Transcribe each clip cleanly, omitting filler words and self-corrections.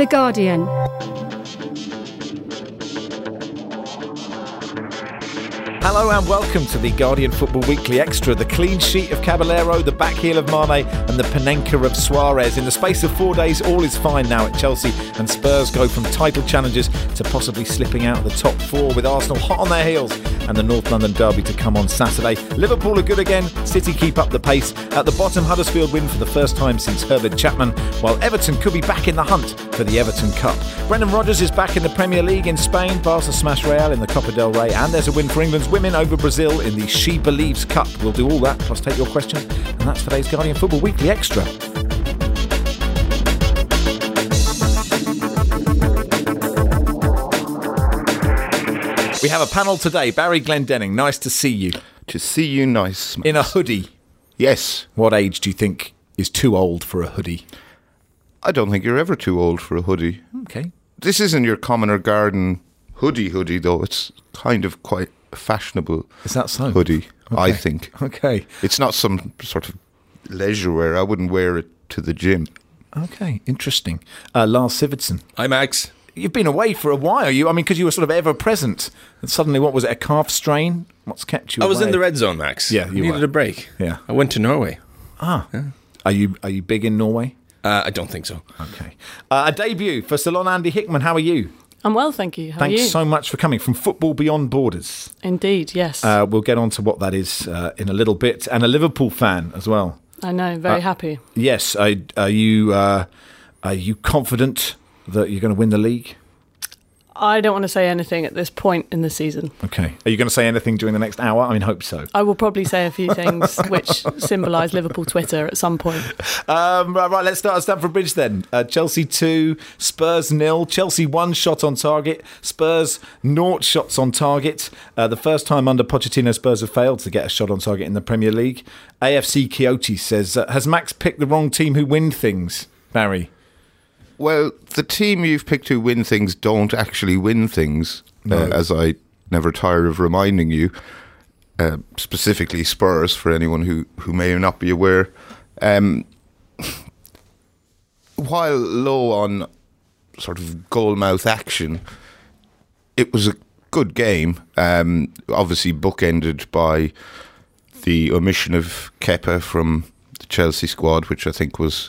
The Guardian. Hello and welcome to the Guardian Football Weekly Extra. The clean sheet of Caballero, the back heel of Mane and the Panenka of Suarez. In the space of 4 days, all is fine now at Chelsea, and Spurs go from title challengers to possibly slipping out of the top four, with Arsenal hot on their heels and the North London derby to come on Saturday. Liverpool are good again, City keep up the pace. At the bottom, Huddersfield win for the first time since Herbert Chapman, while Everton could be back in the hunt for the Everton Cup. Brendan Rodgers is back in the Premier League in Spain. Barca smash Real in the Copa del Rey, and there's a win for England's women over Brazil in the She Believes Cup. We'll do all that, plus take your questions, and that's today's Guardian Football Weekly Extra. We have a panel today. Barry Glendenning, nice to see you. To see you nice. In a hoodie. Yes. What age do you think is too old for a hoodie? I don't think you're ever too old for a hoodie. Okay. This isn't your commoner garden hoodie though. It's kind of quite a fashionable Is that so? hoodie, Okay. I think. Okay. It's not some sort of leisure wear. I wouldn't wear it to the gym. Okay, interesting. Lars Sivertsen. Hi, Max. You've been away for a while. Because you were sort of ever present, and suddenly, what was it? A calf strain? What's kept you? I was away? in the red zone, Max. Yeah, you needed were. a break. Yeah. I went to Norway. Yeah. Are you big in Norway? I don't think so. Okay. A debut for Salon Andy Hickman. How are you? I'm well, thank you. How are you? Thanks so much for coming from Football Beyond Borders. Indeed, yes. We'll get on to what that is in a little bit, and a Liverpool fan as well. I know, very happy. Yes. Are you confident that you're going to win the league? I don't want to say anything at this point in the season. Okay. Are you going to say anything during the next hour? Hope so. I will probably say a few things which symbolise Liverpool Twitter at some point. Right, let's start at Stamford Bridge then. Chelsea 2, Spurs 0. Chelsea 1 shot on target, Spurs 0 shots on target. The first time under Pochettino, Spurs have failed to get a shot on target in the Premier League. AFC Kyoto says, has Max picked the wrong team who win things, Barry? Well, the team you've picked who win things don't actually win things, as I never tire of reminding you, specifically Spurs, for anyone who may not be aware. While low on sort of goal-mouth action, it was a good game, obviously bookended by the omission of Kepa from the Chelsea squad, which I think was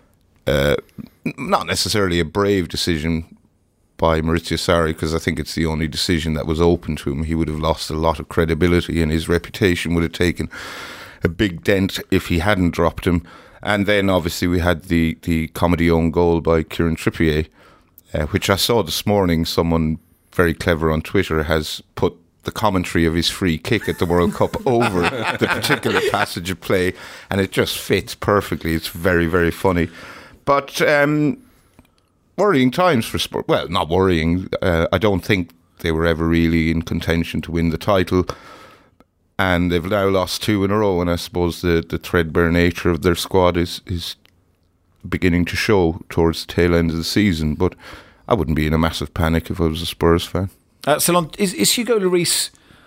not necessarily a brave decision by Maurizio Sarri, because I think it's the only decision that was open to him. He would have lost a lot of credibility and his reputation would have taken a big dent if he hadn't dropped him. And then obviously we had the comedy own goal by Kieran Trippier, which I saw this morning. Someone very clever on Twitter has put the commentary of his free kick at the World Cup over the particular passage of play, and it just fits perfectly. It's very, very funny. But worrying times for Spurs. Well, not worrying. I don't think they were ever really in contention to win the title. And they've now lost 2 in a row. And I suppose the threadbare nature of their squad is beginning to show towards the tail end of the season. But I wouldn't be in a massive panic if I was a Spurs fan. Salon, is Hugo Lloris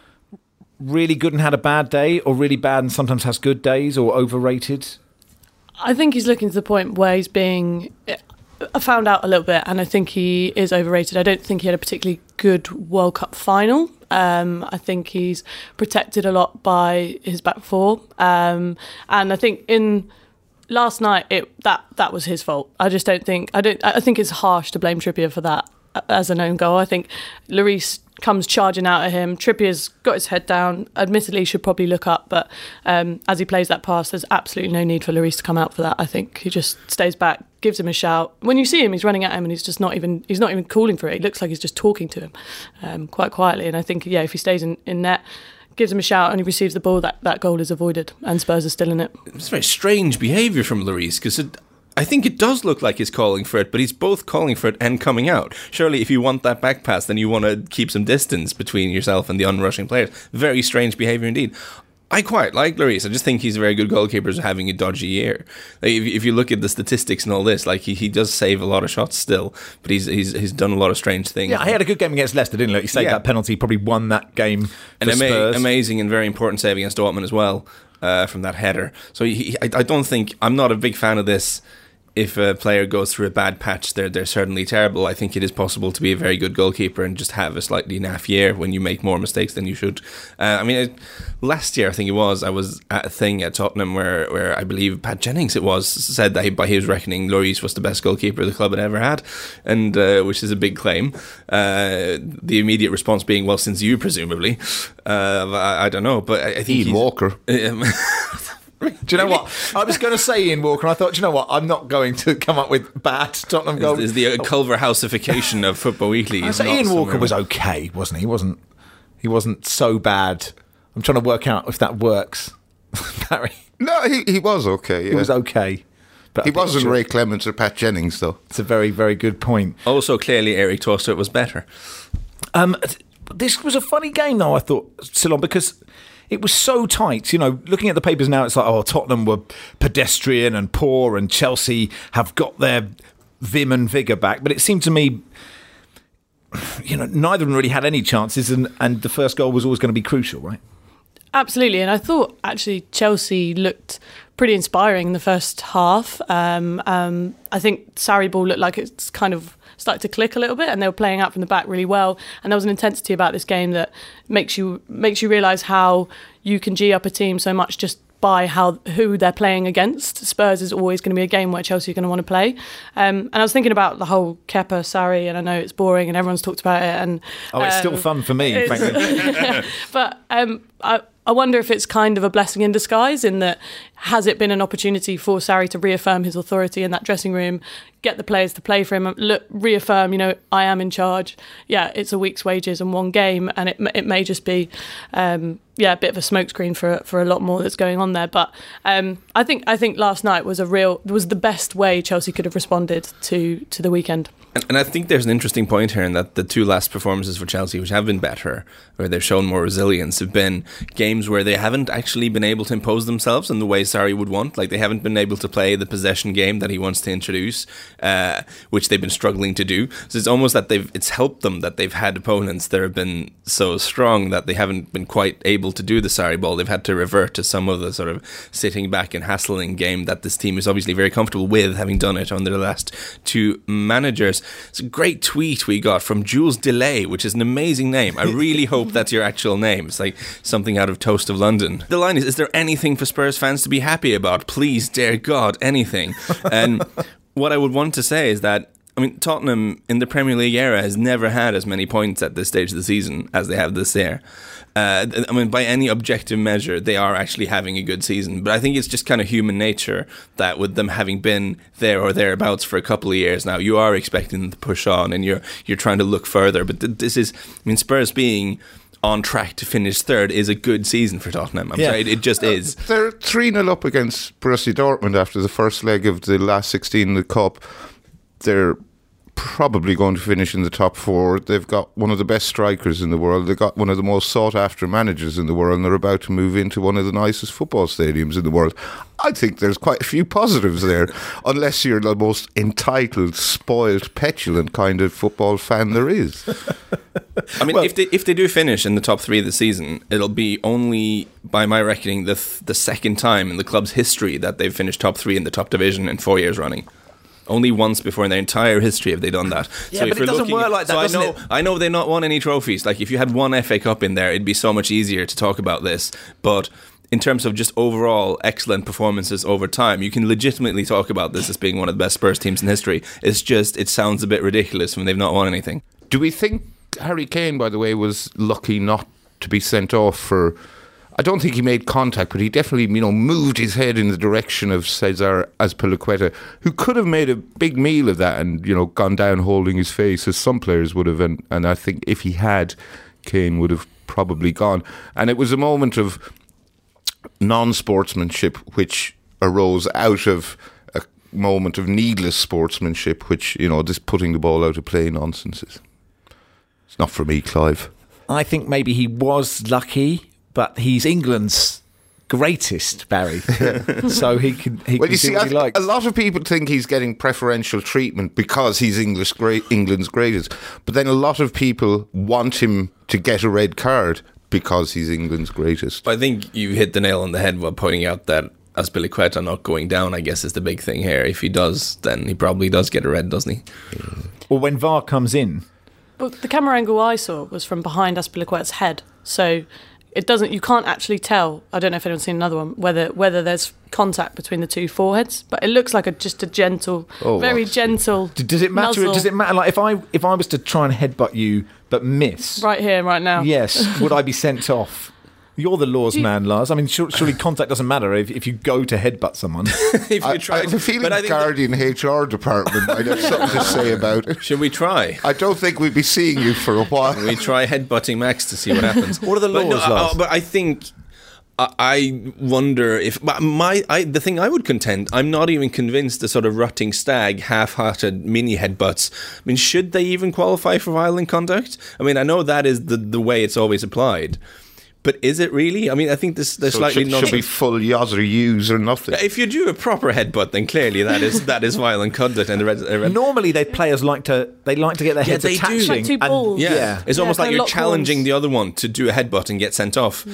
really good and had a bad day, or really bad and sometimes has good days, or overrated? I think he's looking to the point where he's being found out a little bit, and I think he is overrated. I don't think he had a particularly good World Cup final. I think he's protected a lot by his back four, and I think in last night that was his fault. I think it's harsh to blame Trippier for that as an own goal. I think Lloris comes charging out at him. Trippier's got his head down. Admittedly, should probably look up, but as he plays that pass, there's absolutely no need for Lloris to come out for that. I think he just stays back, gives him a shout. When you see him, he's running at him, and he's not even calling for it. He looks like he's just talking to him quite quietly. And I think, if he stays in net, gives him a shout, and he receives the ball, that goal is avoided, and Spurs are still in it. It's very strange behaviour from Lloris, because I think it does look like he's calling for it, but he's both calling for it and coming out. Surely if you want that back pass, then you want to keep some distance between yourself and the unrushing players. Very strange behaviour indeed. I quite like Lloris. I just think he's a very good goalkeeper having a dodgy year. Like if you look at the statistics and all this, like he does save a lot of shots still, but he's done a lot of strange things. Yeah, he had a good game against Leicester, didn't he? He saved that penalty, probably won that game for Spurs. Amazing and very important save against Dortmund as well, from that header. So I don't think, I'm not a big fan of this if a player goes through a bad patch, they're certainly terrible. I think it is possible to be a very good goalkeeper and just have a slightly naff year when you make more mistakes than you should. Last year, I think it was, I was at a thing at Tottenham where I believe Pat Jennings said that by his reckoning, Lloris was the best goalkeeper the club had ever had, and which is a big claim. The immediate response being, well, since you presumably, I don't know, but I think Ian Walker. Do you know what? I was going to say Ian Walker, and I thought, do you know what? I'm not going to come up with bad Tottenham goals. Is the Culver Houseification of Football Weekly. Ian Walker was okay, wasn't he? He wasn't so bad. I'm trying to work out if that works, Barry. No, he was okay. Yeah. He was okay. But he wasn't Ray Clements or Pat Jennings, though. It's a very, very good point. Also, clearly, Eric Torstert was better. This was a funny game, though, I thought, Ceylon, because it was so tight. You know, looking at the papers now, it's like, oh, Tottenham were pedestrian and poor, and Chelsea have got their vim and vigour back. But it seemed to me, you know, neither of them really had any chances, and the first goal was always going to be crucial, right? Absolutely, and I thought actually Chelsea looked pretty inspiring in the first half. I think Sarri ball looked like it's kind of started to click a little bit, and they were playing out from the back really well. And there was an intensity about this game that makes you realise how you can G up a team so much just by who they're playing against. Spurs is always going to be a game where Chelsea are going to want to play. And I was thinking about the whole Kepa, Sarri, and I know it's boring and everyone's talked about it. And it's still fun for me, frankly. But I wonder if it's kind of a blessing in disguise in that has it been an opportunity for Sarri to reaffirm his authority in that dressing room, get the players to play for him, reaffirm, you know, I am in charge. Yeah, it's a week's wages and one game, and it may just be a bit of a smokescreen for a lot more that's going on there. But I think last night was the best way Chelsea could have responded to the weekend. And I think there's an interesting point here in that the two last performances for Chelsea, which have been better, where they've shown more resilience, have been games where they haven't actually been able to impose themselves in the way Sarri would want. Like, they haven't been able to play the possession game that he wants to introduce, which they've been struggling to do. So it's almost that it's helped them that they've had opponents that have been so strong that they haven't been quite able to do the Sarri ball. They've had to revert to some of the sort of sitting back and hassling game that this team is obviously very comfortable with, having done it under the last two managers. It's a great tweet we got from Jules Delay, which is an amazing name. I really hope that's your actual name. It's like something out of Toast of London. The line is there anything for Spurs fans to be happy about? Please, dear God, anything. And what I would want to say is that, I mean, Tottenham in the Premier League era has never had as many points at this stage of the season as they have this year. I mean, by any objective measure, they are actually having a good season. But I think it's just kind of human nature that with them having been there or thereabouts for a couple of years now, you are expecting them to push on and you're trying to look further. But this is, I mean, Spurs being on track to finish third is a good season for Tottenham. I'm sorry, it just is. They're 3-0 up against Borussia Dortmund after the first leg of the last 16 in the Cup. They're probably going to finish in the top four. They've got one of the best strikers in the world. They've got one of the most sought after managers in the world, and they're about to move into one of the nicest football stadiums in the world. I think there's quite a few positives there, unless you're the most entitled, spoiled, petulant kind of football fan there is. I mean, if they do finish in the top three of the season, it'll be only, by my reckoning, the second time in the club's history that they've finished top three in the top division in 4 years running. Only once before in their entire history have they done that. Yeah, so but it doesn't work like that, doesn't it? I know they've not won any trophies. Like, if you had one FA Cup in there, it'd be so much easier to talk about this. But in terms of just overall excellent performances over time, you can legitimately talk about this as being one of the best Spurs teams in history. It's just, it sounds a bit ridiculous when they've not won anything. Do we think Harry Kane, by the way, was lucky not to be sent off for... I don't think he made contact, but he definitely, moved his head in the direction of Cesar Azpilicueta, who could have made a big meal of that and, gone down holding his face, as some players would have. And I think if he had, Kane would have probably gone. And it was a moment of non-sportsmanship which arose out of a moment of needless sportsmanship, which, this putting the ball out of play nonsense is. It's not for me, Clive. I think maybe he was lucky, but he's England's greatest, Barry. So he can do what he likes. A lot of people think he's getting preferential treatment because he's England's greatest. But then a lot of people want him to get a red card because he's England's greatest. I think you hit the nail on the head while pointing out that Azpilicueta not going down, I guess, is the big thing here. If he does, then he probably does get a red, doesn't he? Or when VAR comes in. Well, the camera angle I saw was from behind Azpilicueta's head, so it doesn't. You can't actually tell. I don't know if anyone's seen another one whether there's contact between the two foreheads, but it looks like just a gentle, very gentle. Does it matter? muzzle. Does it matter? Like if I was to try and headbutt you but miss, Right here, right now. yes, would I be sent off? You're the laws man, Lars. I mean, surely contact doesn't matter if you go to headbutt someone. If you I try, have a feeling but I the think Guardian HR department might have something to say about it. should we try? I don't think we'd be seeing you for a while. We try headbutting Max to see what happens. What are the laws, Lars? But I think I wonder if the thing I would contend. I'm not even convinced the sort of rutting stag, half-hearted mini headbutts. I mean, should they even qualify for violent conduct? I mean, I know that is the way it's always applied. But is it really? I mean, I think they're slightly it should be full yas or yous or nothing. If you do a proper headbutt, then clearly that is violent conduct. And the red. Normally, players like to get their heads they do. attaching. Like two balls. Yeah. It's almost like kind of you're lock challenging horns. the other one to do a headbutt and get sent off.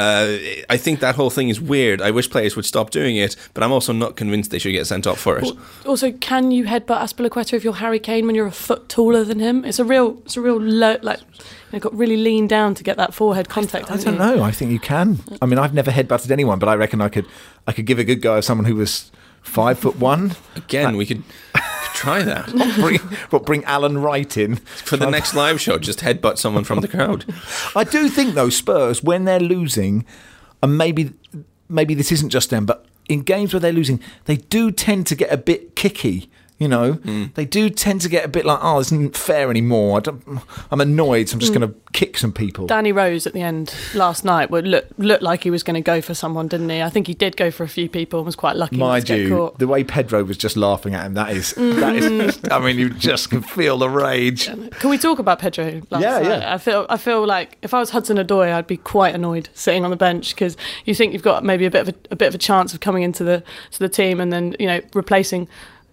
I think that whole thing is weird. I wish players would stop doing it, but I'm also not convinced they should get sent off for it. Also, can you headbutt Azpilicueta if you're Harry Kane when you're a foot taller than him? It's a real low, like you've got really lean down to get that forehead contact. I don't know. I think you can. I mean, I've never headbutted anyone, but I reckon I could give a good go at someone who was 5'1". Again, we could try that. Bring Alan Wright in For the next live show, just headbutt someone from the crowd. I do think though Spurs, when they're losing, and maybe this isn't just them, but in games where they're losing, they do tend to get a bit kicky. You know, they do tend to get a bit like, oh, this isn't fair anymore. I'm annoyed, so I'm just going to kick some people. Danny Rose at the end last night looked like he was going to go for someone, didn't he? I think he did go for a few people and was quite lucky not to get caught. The way Pedro was just laughing at him, that is. I mean, you just can feel the rage. Can we talk about Pedro last night? Yeah. I feel like if I was Hudson-Odoi, I'd be quite annoyed sitting on the bench because you think you've got maybe a bit of a chance of coming into the team and then replacing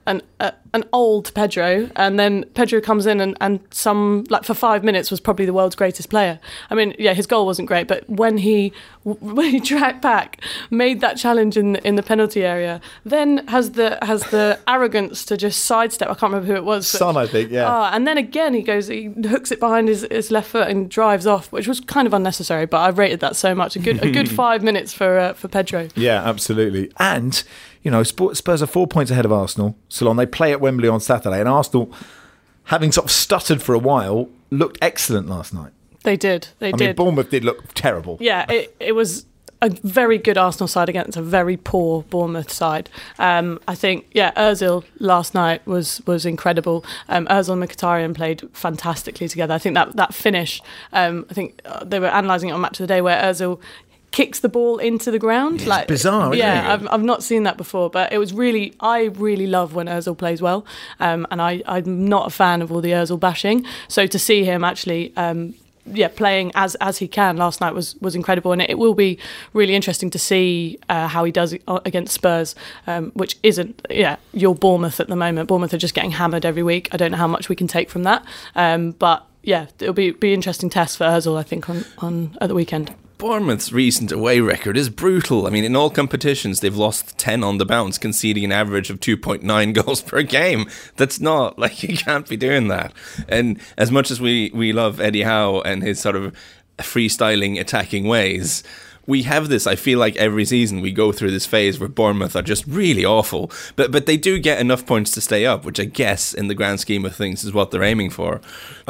an old Pedro, and then Pedro comes in and some, like, for 5 minutes was probably the world's greatest player. I mean, yeah, his goal wasn't great, but when he tracked back, made that challenge in the penalty area, then has the arrogance to just sidestep. I can't remember who it was. Son, I think, yeah. And then again he hooks it behind his left foot and drives off, which was kind of unnecessary, but I rated that so much. A good 5 minutes for Pedro. Yeah, absolutely. And Spurs are 4 points ahead of Arsenal. Salon, they play at Wembley on Saturday, and Arsenal, having sort of stuttered for a while, looked excellent last night. They did. I mean, Bournemouth did look terrible. Yeah, it was a very good Arsenal side against a very poor Bournemouth side. I think, Ozil last night was incredible. Ozil and Mkhitaryan played fantastically together. I think that finish, I think they were analysing it on Match of the Day, where Ozil kicks the ball into the ground. It's bizarre, isn't it? I've not seen that before, but it was I really love when Ozil plays well, and I'm not a fan of all the Ozil bashing. So to see him actually playing as he can last night was incredible, and it will be really interesting to see how he does against Spurs, which isn't your Bournemouth at the moment. Bournemouth are just getting hammered every week. I don't know how much we can take from that, but it'll be interesting test for Ozil, I think, on at the weekend. Bournemouth's recent away record is brutal. I mean, in all competitions, they've lost 10 on the bounce, conceding an average of 2.9 goals per game. That's not, you can't be doing that. And as much as we love Eddie Howe and his sort of freestyling, attacking ways, we have this, I feel like every season we go through this phase where Bournemouth are just really awful, but they do get enough points to stay up, which I guess in the grand scheme of things is what they're aiming for.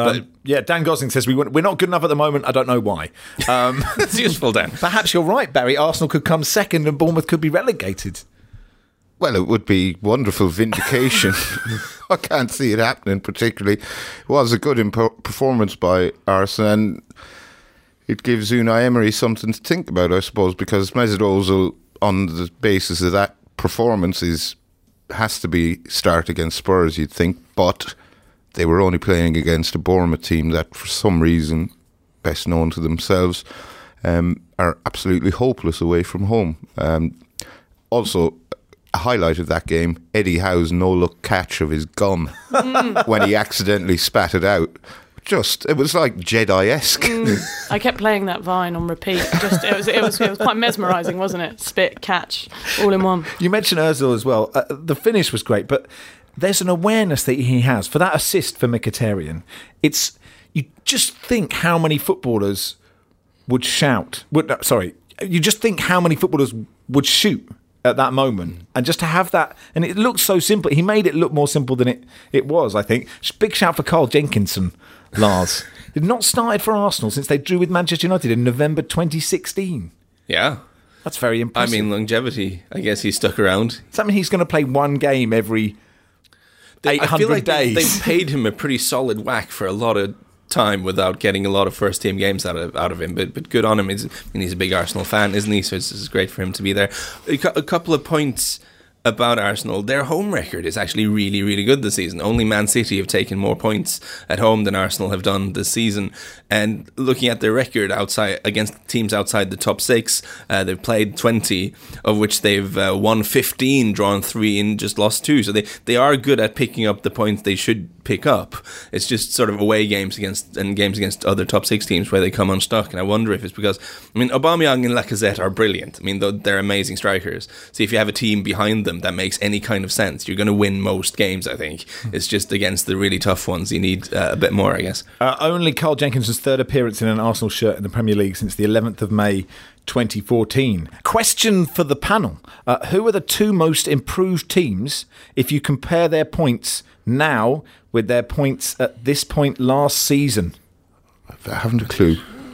Dan Gosling says we're not good enough at the moment. I don't know why. That's useful, Dan. Perhaps you're right, Barry. Arsenal could come second and Bournemouth could be relegated. Well, it would be wonderful vindication. I can't see it happening particularly. It was a good performance by Arsenal, and it gives Unai Emery something to think about, I suppose, because Mesut Ozil, on the basis of that performance, has to be start against Spurs, you'd think, but they were only playing against a Bournemouth team that, for some reason, best known to themselves, are absolutely hopeless away from home. Also, a highlight of that game, Eddie Howe's no-look catch of his gum when he accidentally spat it out, it was like Jedi-esque. I kept playing that Vine on repeat. It was quite mesmerising, wasn't it? Spit, catch, all in one. You mentioned Ozil as well. The finish was great, but there's an awareness that he has for that assist for Mkhitaryan. You just think how many footballers would shout. You just think how many footballers would shoot at that moment, and just to have that, and it looked so simple. He made it look more simple than it was, I think. Big shout for Carl Jenkinson, Lars. They've not started for Arsenal since they drew with Manchester United in November 2016. Yeah. That's very impressive. I mean, longevity. I guess he stuck around. Does that mean he's going to play one game every 800 I feel like days? They paid him a pretty solid whack for a lot of time without getting a lot of first team games out of him, but good on him. He's a big Arsenal fan, isn't he? So it's great for him to be there. A couple of points about Arsenal. Their home record is actually really, really good this season. Only Man City have taken more points at home than Arsenal have done this season. And looking at their record against teams outside the top 6, they've played 20, of which they've won 15, drawn 3, and just lost 2. So they are good at picking up the points they should pick up. It's just sort of away games against other top 6 teams where they come unstuck. And I wonder if it's because, Aubameyang and Lacazette are brilliant. They're amazing strikers. So if you have a team behind them that makes any kind of sense, you're going to win most games, I think. It's just against the really tough ones you need a bit more, I guess. Only Carl Jenkinson's third appearance in an Arsenal shirt in the Premier League since the 11th of May 2014. Question for the panel. Who are the 2 most improved teams if you compare their points now with their points at this point last season? I haven't a clue.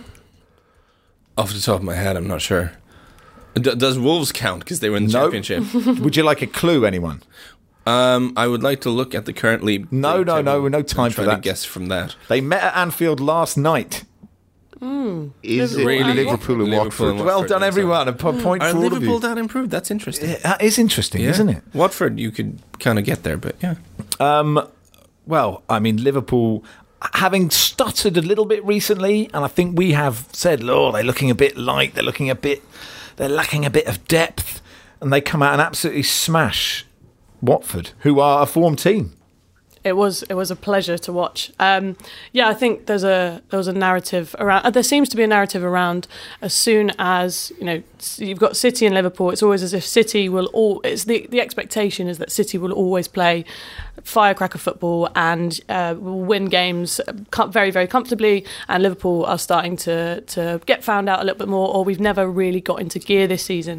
Off the top of my head, I'm not sure. Does Wolves count because they were in the Championship? Would you like a clue, anyone? I would like to look at the current league. No time for that. To guess from that. They met at Anfield last night. Is it really Liverpool and Watford? Well done, everyone. A point for all of you. Are Liverpool that improved? That's interesting. That is interesting, isn't it? Watford, you could kind of get there, but yeah. Liverpool, having stuttered a little bit recently, and I think we have said, they're looking a bit light, they're lacking a bit of depth, and they come out and absolutely smash Watford, who are a form team. It was a pleasure to watch. I think there was a narrative around. There seems to be a narrative around as soon as you've got City and Liverpool. It's always as if City will It's the expectation is that City will always play firecracker football and will win games very, very comfortably. And Liverpool are starting to get found out a little bit more, or we've never really got into gear this season.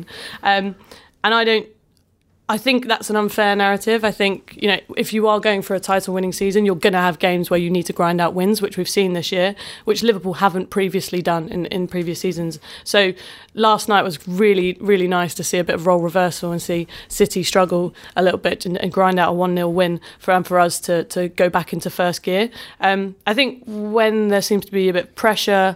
I think that's an unfair narrative. I think, if you are going for a title-winning season, you're going to have games where you need to grind out wins, which we've seen this year, which Liverpool haven't previously done in previous seasons. So last night was really, really nice to see a bit of role reversal and see City struggle a little bit and grind out a 1-0 win for us to go back into first gear. I think when there seems to be a bit of pressure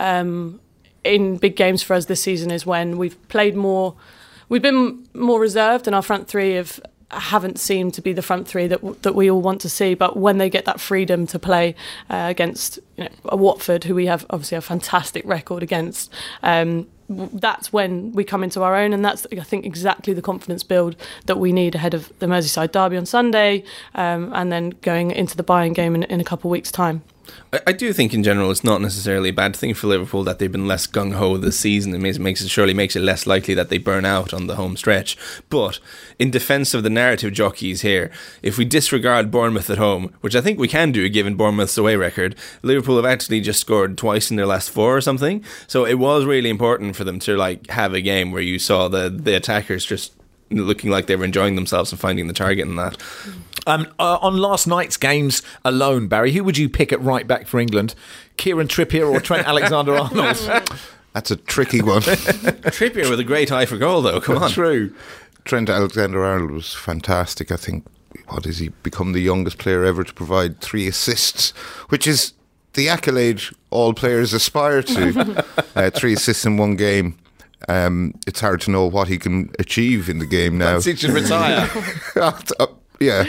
in big games for us this season is when we've played more. We've been more reserved, and our front three haven't seemed to be the front three that we all want to see. But when they get that freedom to play against a Watford, who we have obviously a fantastic record against, that's when we come into our own, and that's, I think, exactly the confidence build that we need ahead of the Merseyside derby on Sunday, and then going into the Bayern game in a couple of weeks' time. I do think in general it's not necessarily a bad thing for Liverpool that they've been less gung-ho this season. It surely makes it less likely that they burn out on the home stretch. But in defence of the narrative jockeys here, if we disregard Bournemouth at home, which I think we can do given Bournemouth's away record, Liverpool have actually just scored twice in their last 4 or something. So it was really important for them to have a game where you saw the attackers just looking like they were enjoying themselves and finding the target in that. On last night's games alone, Barry, who would you pick at right back for England? Kieran Trippier or Trent Alexander-Arnold? That's a tricky one. Trippier with a great eye for goal, though. Come on. True. Trent Alexander-Arnold was fantastic. I think, what has he become the youngest player ever to provide 3 assists, which is the accolade all players aspire to. 3 assists in 1 game. It's hard to know what he can achieve in the game now. He should retire. Yeah.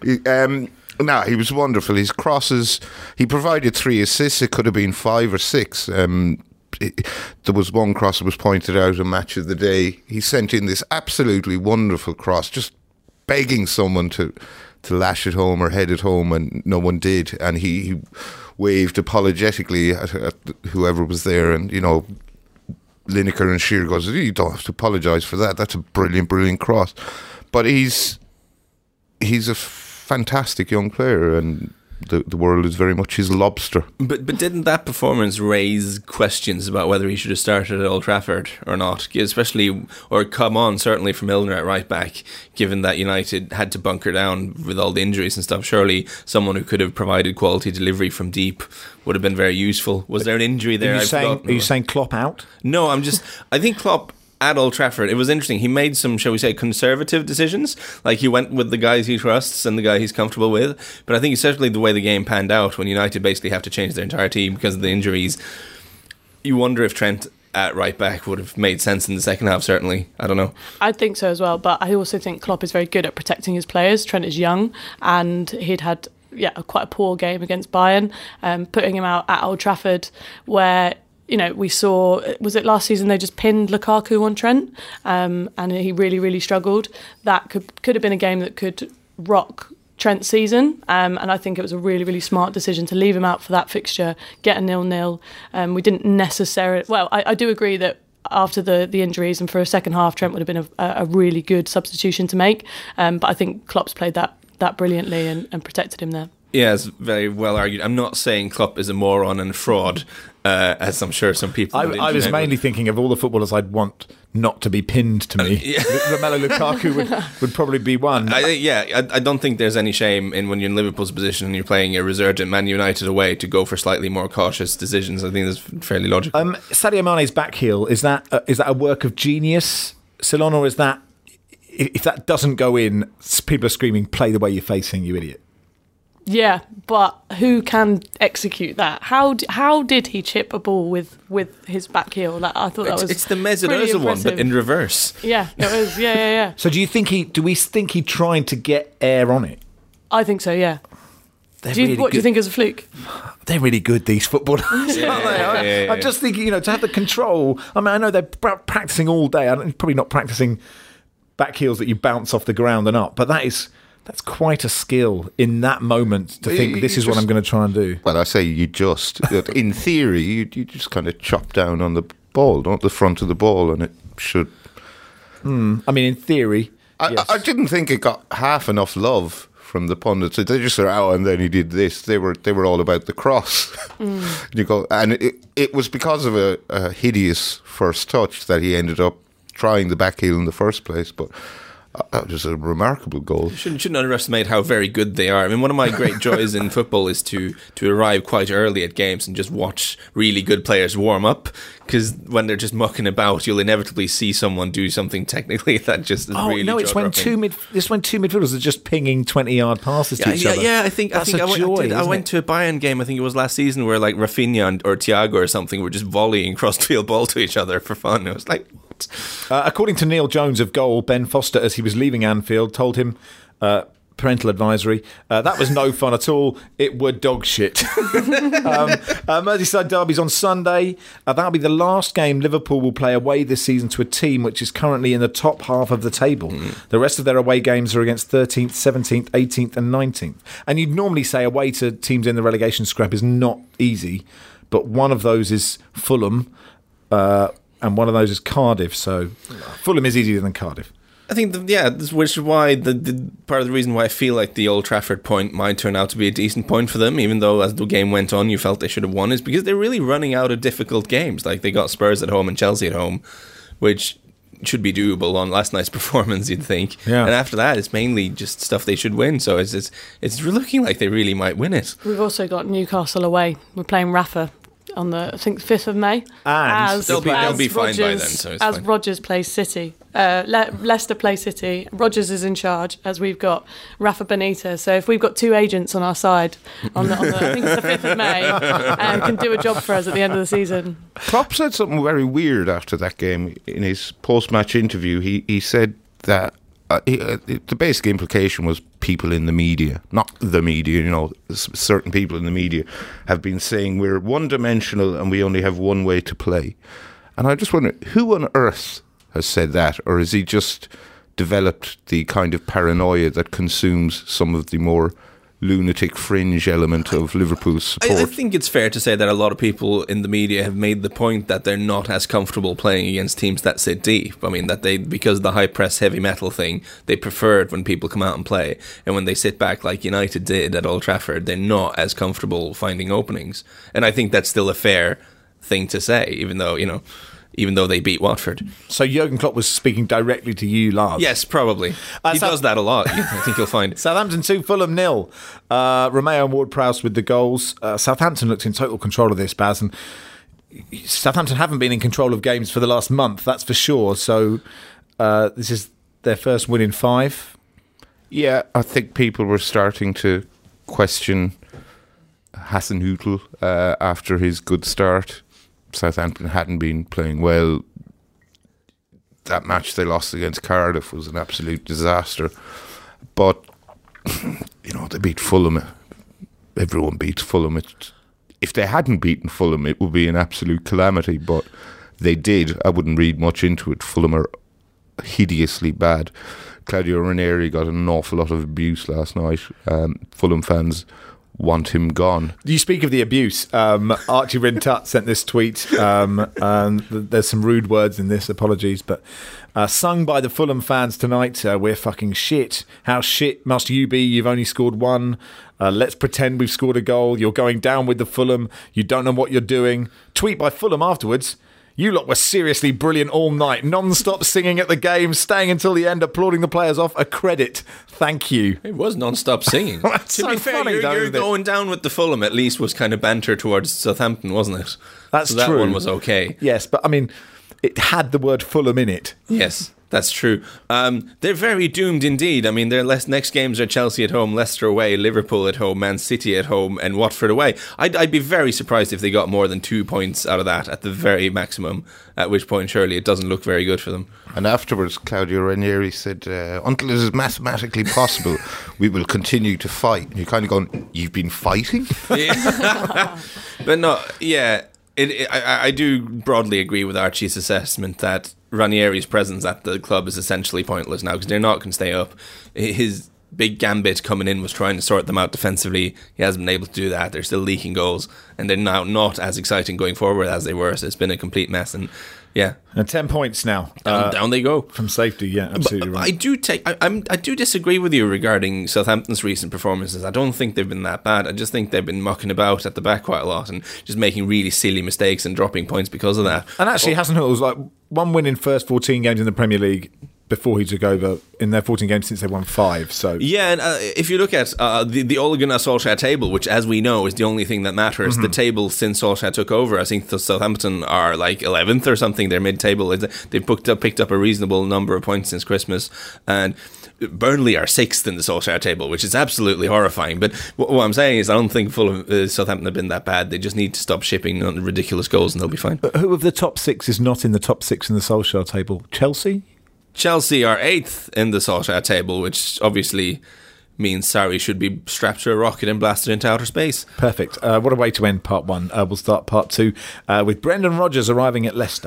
He was wonderful. His crosses, he provided 3 assists. It could have been 5 or 6. There was one cross that was pointed out in Match of the Day. He sent in this absolutely wonderful cross, just begging someone to lash it home or head it home, and no one did. And he waved apologetically at whoever was there, and Lineker and Shearer goes, "You don't have to apologise for that. That's a brilliant cross." But he's a fantastic young player, and the world is very much his lobster. But didn't that performance raise questions about whether he should have started at Old Trafford or not? Especially, or come on, certainly for Milner at right back, given that United had to bunker down with all the injuries and stuff. Surely someone who could have provided quality delivery from deep would have been very useful. Was there an injury there? Are you saying Klopp out? No, I think Klopp at Old Trafford, it was interesting. He made some, shall we say, conservative decisions. Like, he went with the guys he trusts and the guy he's comfortable with. But I think certainly the way the game panned out, when United basically have to change their entire team because of the injuries, you wonder if Trent at right back would have made sense in the second half, certainly. I don't know. I think so as well, but I also think Klopp is very good at protecting his players. Trent is young, and he'd had quite a poor game against Bayern, putting him out at Old Trafford, where we saw, was it last season, they just pinned Lukaku on Trent, and he really, really struggled. That could have been a game that could rock Trent's season, and I think it was a really, really smart decision to leave him out for that fixture, get a 0-0. We didn't necessarily... Well, I do agree that after the injuries and for a second half, Trent would have been a really good substitution to make, but I think Klopp's played that brilliantly and protected him there. Yeah, it's very well argued. I'm not saying Klopp is a moron and fraud, as I'm sure some people... I was mainly thinking of all the footballers I'd want not to be pinned to me. Romelu Lukaku would probably be one. I don't think there's any shame in, when you're in Liverpool's position and you're playing a resurgent Man United away, to go for slightly more cautious decisions. I think that's fairly logical. Sadio Mane's back heel, is that a work of genius, Ceylon, or is that, if that doesn't go in, people are screaming, "Play the way you're facing, you idiot"? Yeah, but who can execute that? How did he chip a ball with his back heel? I thought that was... It's the Mesut Ozil one, but in reverse. Yeah, it was. Yeah. So do we think he tried to get air on it? I think so, yeah. What do you think is a fluke? They're really good, these footballers. Yeah. I'm just thinking, to have the control. I mean, I know they're practicing all day. I'm probably not practicing back heels that you bounce off the ground and up, but that's quite a skill in that moment to think, this is what I'm going to try and do. Well, I say in theory, you just kind of chop down on the ball, don't the front of the ball, and it should... I mean, in theory, yes. I didn't think it got half enough love from the pundits. They just said, and then he did this. They were all about the cross. You go, and it was because of a hideous first touch that he ended up trying the back heel in the first place, but... That was a remarkable goal. Shouldn't underestimate how very good they are. I mean, one of my great joys in football is to arrive quite early at games and just watch really good players warm up, because when they're just mucking about, you'll inevitably see someone do something technically that just is really no, it's when two midfielders are just pinging 20-yard passes to each other. Yeah, I think I went to a Bayern game, I think it was last season, where like Rafinha or Thiago or something were just volleying cross-field ball to each other for fun. It was like... according to Neil Jones of Goal, Ben Foster, as he was leaving Anfield, told him, parental advisory, that was no fun at all. It were dog shit. Merseyside derby's on Sunday. That'll be the last game Liverpool will play away this season to a team which is currently in the top half of the table. The rest of their away games are against 13th, 17th, 18th and 19th. And you'd normally say away to teams in the relegation scrap is not easy, but one of those is Fulham, and one of those is Cardiff, so Fulham is easier than Cardiff. I think, which is why the part of the reason why I feel like the Old Trafford point might turn out to be a decent point for them, even though as the game went on you felt they should have won, is because they're really running out of difficult games. Like, they got Spurs at home and Chelsea at home, which should be doable on last night's performance, you'd think. Yeah. And after that, it's mainly just stuff they should win, so it's looking like they really might win it. We've also got Newcastle away. We're playing Rafa on the, I think, 5th of May. And they'll be fine by then. So it's as fine. Rodgers plays City. Leicester play City. Rodgers is in charge, as we've got Rafa Benitez. So if we've got two agents on our side, on the I think it's the 5th of May, and can do a job for us at the end of the season. Klopp said something very weird after that game. In his post-match interview, he said that the basic implication was people in the media, not the media, certain people in the media have been saying we're one-dimensional and we only have one way to play. And I just wonder, who on earth has said that? Or is he just developed the kind of paranoia that consumes some of the more lunatic fringe element of Liverpool's support. I think it's fair to say that a lot of people in the media have made the point that they're not as comfortable playing against teams that sit deep. I mean, that they, because of the high press heavy metal thing, they prefer it when people come out and play. And when they sit back like United did at Old Trafford, they're not as comfortable finding openings. And I think that's still a fair thing to say, even though they beat Watford. So Jurgen Klopp was speaking directly to you, Lars? Yes, probably. He does that a lot. I think you'll find. Southampton 2, Fulham 0. Romeo and Ward-Prowse with the goals. Southampton looked in total control of this, Baz, and Southampton haven't been in control of games for the last month, that's for sure. So this is their first win in 5. Yeah, I think people were starting to question Hasenhüttl after his good start. Southampton hadn't been playing well. That match they lost against Cardiff was an absolute disaster. But, they beat Fulham. Everyone beats Fulham. If they hadn't beaten Fulham, it would be an absolute calamity. But they did. I wouldn't read much into it. Fulham are hideously bad. Claudio Ranieri got an awful lot of abuse last night. Fulham fans want him gone. You speak of the abuse. Archie Rintut sent this tweet. There's some rude words in this, apologies, but sung by the Fulham fans tonight, we're fucking shit. How shit must you be? You've only scored 1. Let's pretend we've scored a goal. You're going down with the Fulham. You don't know what you're doing. Tweet by Fulham afterwards. You lot were seriously brilliant all night. Non-stop singing at the game, staying until the end, applauding the players off. A credit. Thank you. It was non-stop singing. That's to so be fair, funny, you're going down with the Fulham at least was kind of banter towards Southampton, wasn't it? That's so that true. one was okay. Yes, but I mean, it had the word Fulham in it. Yes. That's true. They're very doomed indeed. I mean, their next games are Chelsea at home, Leicester away, Liverpool at home, Man City at home, and Watford away. I'd be very surprised if they got more than 2 points out of that at the very maximum, at which point surely it doesn't look very good for them. And afterwards, Claudio Ranieri said, until it is mathematically possible, we will continue to fight. And you're kind of going, you've been fighting? Yeah. But no, yeah, I do broadly agree with Archie's assessment that Ranieri's presence at the club is essentially pointless now because they're not going to stay up. His big gambit coming in was trying to sort them out defensively. He hasn't been able to do that. They're still leaking goals, and they're now not as exciting going forward as they were. So it's been a complete mess. And yeah, and 10 points now. Down they go from safety. Yeah, absolutely but right. I do disagree with you regarding Southampton's recent performances. I don't think they've been that bad. I just think they've been mucking about at the back quite a lot and just making really silly mistakes and dropping points because of that. And actually, Hasenhüttl was like 1 win in first 14 games in the Premier League before he took over in their 14 games since they won 5. So yeah, and if you look at the Ole Gunnar Solskjaer table, which as we know is the only thing that matters, the table since Solskjaer took over, I think the Southampton are like 11th or something. They're mid-table. They've picked up a reasonable number of points since Christmas, and Burnley are 6th in the Solskjaer table, which is absolutely horrifying. But what I'm saying is I don't think Southampton have been that bad. They just need to stop shipping ridiculous goals and they'll be fine. But who of the top 6 is not in the top 6 in the Solskjaer table? Chelsea are 8th in the Solskjaer table, which obviously means Sarri should be strapped to a rocket and blasted into outer space. Perfect. What a way to end part 1. We'll start part 2 with Brendan Rodgers arriving at Leicester.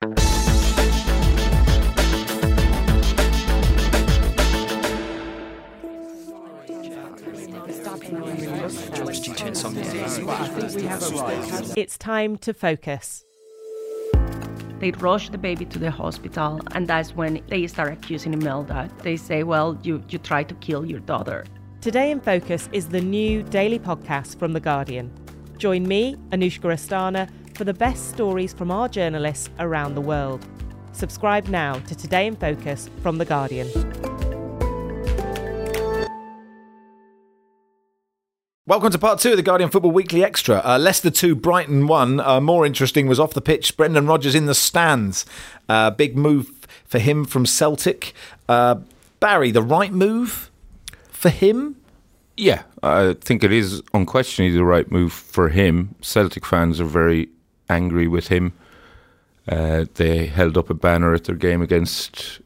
It's time to focus. They rush the baby to the hospital, and that's when they start accusing Imelda. They say, well, you tried to kill your daughter. Today in Focus is the new daily podcast from The Guardian. Join me, Anushka Astana, for the best stories from our journalists around the world. Subscribe now to Today in Focus from The Guardian. Welcome to part 2 of the Guardian Football Weekly Extra. Leicester 2, Brighton 1. More interesting was off the pitch. Brendan Rodgers in the stands. Big move for him from Celtic. Barry, the right move for him? Yeah, I think it is unquestionably the right move for him. Celtic fans are very angry with him. They held up a banner at their game against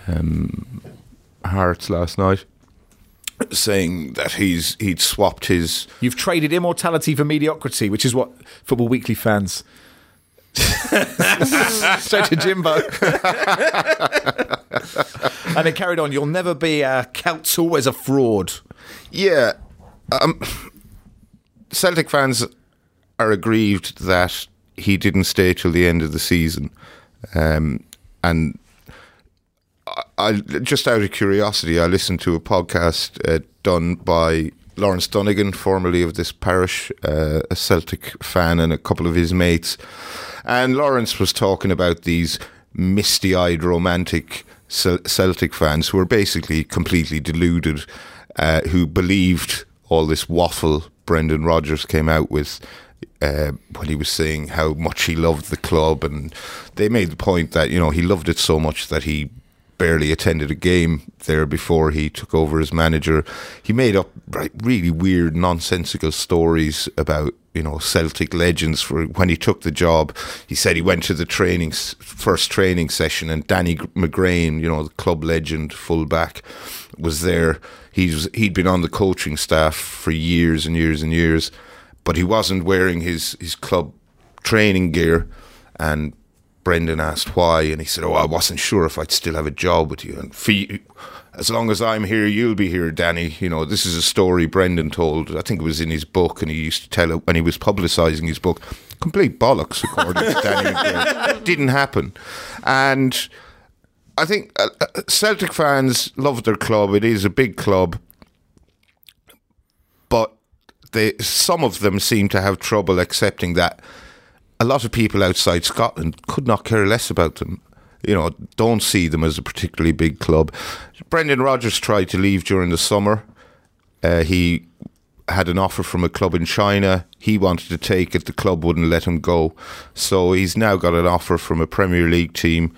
Hearts last night, saying that he'd swapped his... You've traded immortality for mediocrity, which is what Football Weekly fans... Straight to Jimbo. And it carried on. You'll never be a Celt's always a fraud. Yeah. Celtic fans are aggrieved that he didn't stay till the end of the season. And I just out of curiosity, I listened to a podcast done by Lawrence Donegan, formerly of this parish, a Celtic fan, and a couple of his mates. And Lawrence was talking about these misty-eyed romantic Celtic fans who were basically completely deluded, who believed all this waffle Brendan Rodgers came out with when he was saying how much he loved the club. And they made the point that, you know, he loved it so much that he barely attended a game there before he took over as manager. He made up really weird, nonsensical stories about, you know, Celtic legends. For when he took the job, he said he went to the first training session, and Danny McGrain, you know, the club legend fullback, was there. He'd been on the coaching staff for years and years and years, but he wasn't wearing his club training gear. And Brendan asked why, and he said, I wasn't sure if I'd still have a job with you. And as long as I'm here, you'll be here, Danny. You know, this is a story Brendan told. I think it was in his book, and he used to tell it when he was publicising his book. Complete bollocks, according to Danny McGrain. Didn't happen. And I think Celtic fans love their club. It is a big club. But some of them seem to have trouble accepting that a lot of people outside Scotland could not care less about them. You know, don't see them as a particularly big club. Brendan Rodgers tried to leave during the summer. He had an offer from a club in China. He wanted to take it. The club wouldn't let him go. So he's now got an offer from a Premier League team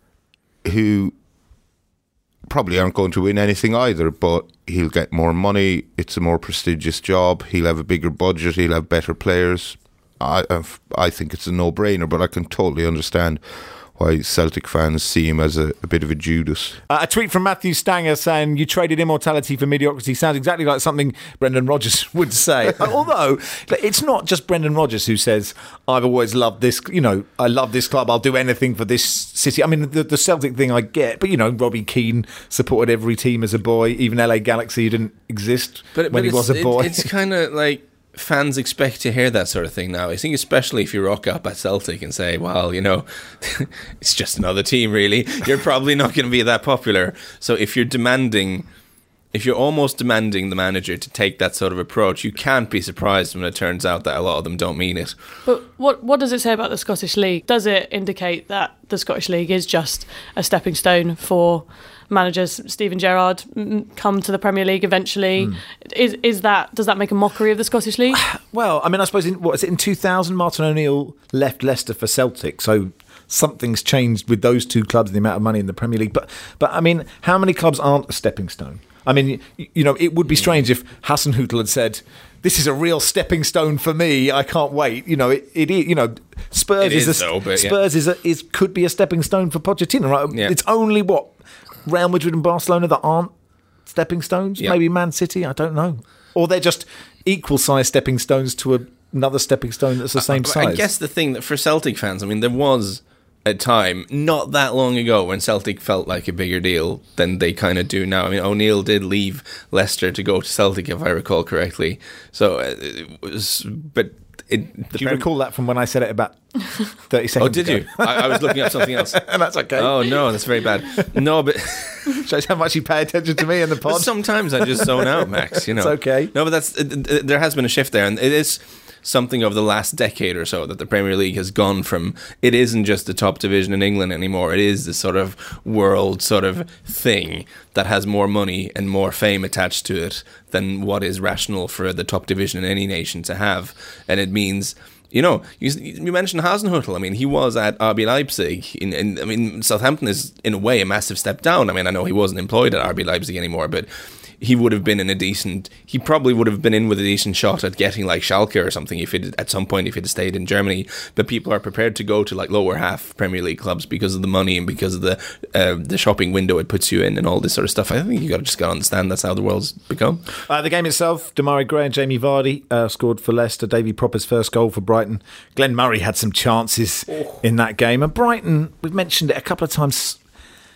who probably aren't going to win anything either, but he'll get more money. It's a more prestigious job. He'll have a bigger budget. He'll have better players. I think it's a no-brainer, but I can totally understand why Celtic fans see him as a bit of a Judas. A tweet from Matthew Stanger saying, "You traded immortality for mediocrity." Sounds exactly like something Brendan Rodgers would say. Although, it's not just Brendan Rodgers who says, "I've always loved this, you know, I love this club, I'll do anything for this city." I mean, the Celtic thing I get, but, you know, Robbie Keane supported every team as a boy. Even LA Galaxy didn't exist when he was a boy. It's kind of like fans expect to hear that sort of thing now. I think especially if you rock up at Celtic and say, well, you know, it's just another team really, you're probably not going to be that popular. So if you're almost demanding the manager to take that sort of approach, you can't be surprised when it turns out that a lot of them don't mean it. But what does it say about the Scottish League? Does it indicate that the Scottish League is just a stepping stone for managers? Steven Gerrard come to the Premier League eventually. Does that make a mockery of the Scottish League? Well, I mean, I suppose in 2000 Martin O'Neill left Leicester for Celtic, so something's changed with those two clubs, the amount of money in the Premier League. But I mean, how many clubs aren't a stepping stone? I mean, you know, it would be strange if Hasenhüttl had said, "This is a real stepping stone for me. I can't wait." You know, it you know, Spurs could be a stepping stone for Pochettino. Right? Yeah. It's only Real Madrid and Barcelona that aren't stepping stones. Yeah. Maybe Man City. I don't know. Or they're just equal size stepping stones to another stepping stone that's the same size. I guess the thing that for Celtic fans, I mean, there was a time not that long ago when Celtic felt like a bigger deal than they kind of do now. I mean, O'Neill did leave Leicester to go to Celtic, if I recall correctly. So it was, but do you recall that from when I said it about 30 seconds ago? Oh, did you? I was looking up something else. And that's okay. Oh, no, that's very bad. No, but shows how much you pay attention to me in the pod. But sometimes I just zone out, Max. You know, it's okay. No, but there has been a shift there, and it is something over the last decade or so that the Premier League has gone from. It isn't just the top division in England anymore. It is the sort of world sort of thing that has more money and more fame attached to it than what is rational for the top division in any nation to have. And it means, you know, you mentioned Hasenhüttl. I mean, he was at RB Leipzig. I mean, Southampton is in a way a massive step down. I mean, I know he wasn't employed at RB Leipzig anymore, but he would have been he probably would have been in with a decent shot at getting like Schalke or something at some point if he'd stayed in Germany. But people are prepared to go to like lower half Premier League clubs because of the money and because of the shopping window it puts you in and all this sort of stuff. I think you got to understand that's how the world's become. The game itself, Demarai Gray and Jamie Vardy scored for Leicester. Davy Propper's first goal for Brighton. Glenn Murray had some chances in that game. And Brighton, we've mentioned it a couple of times,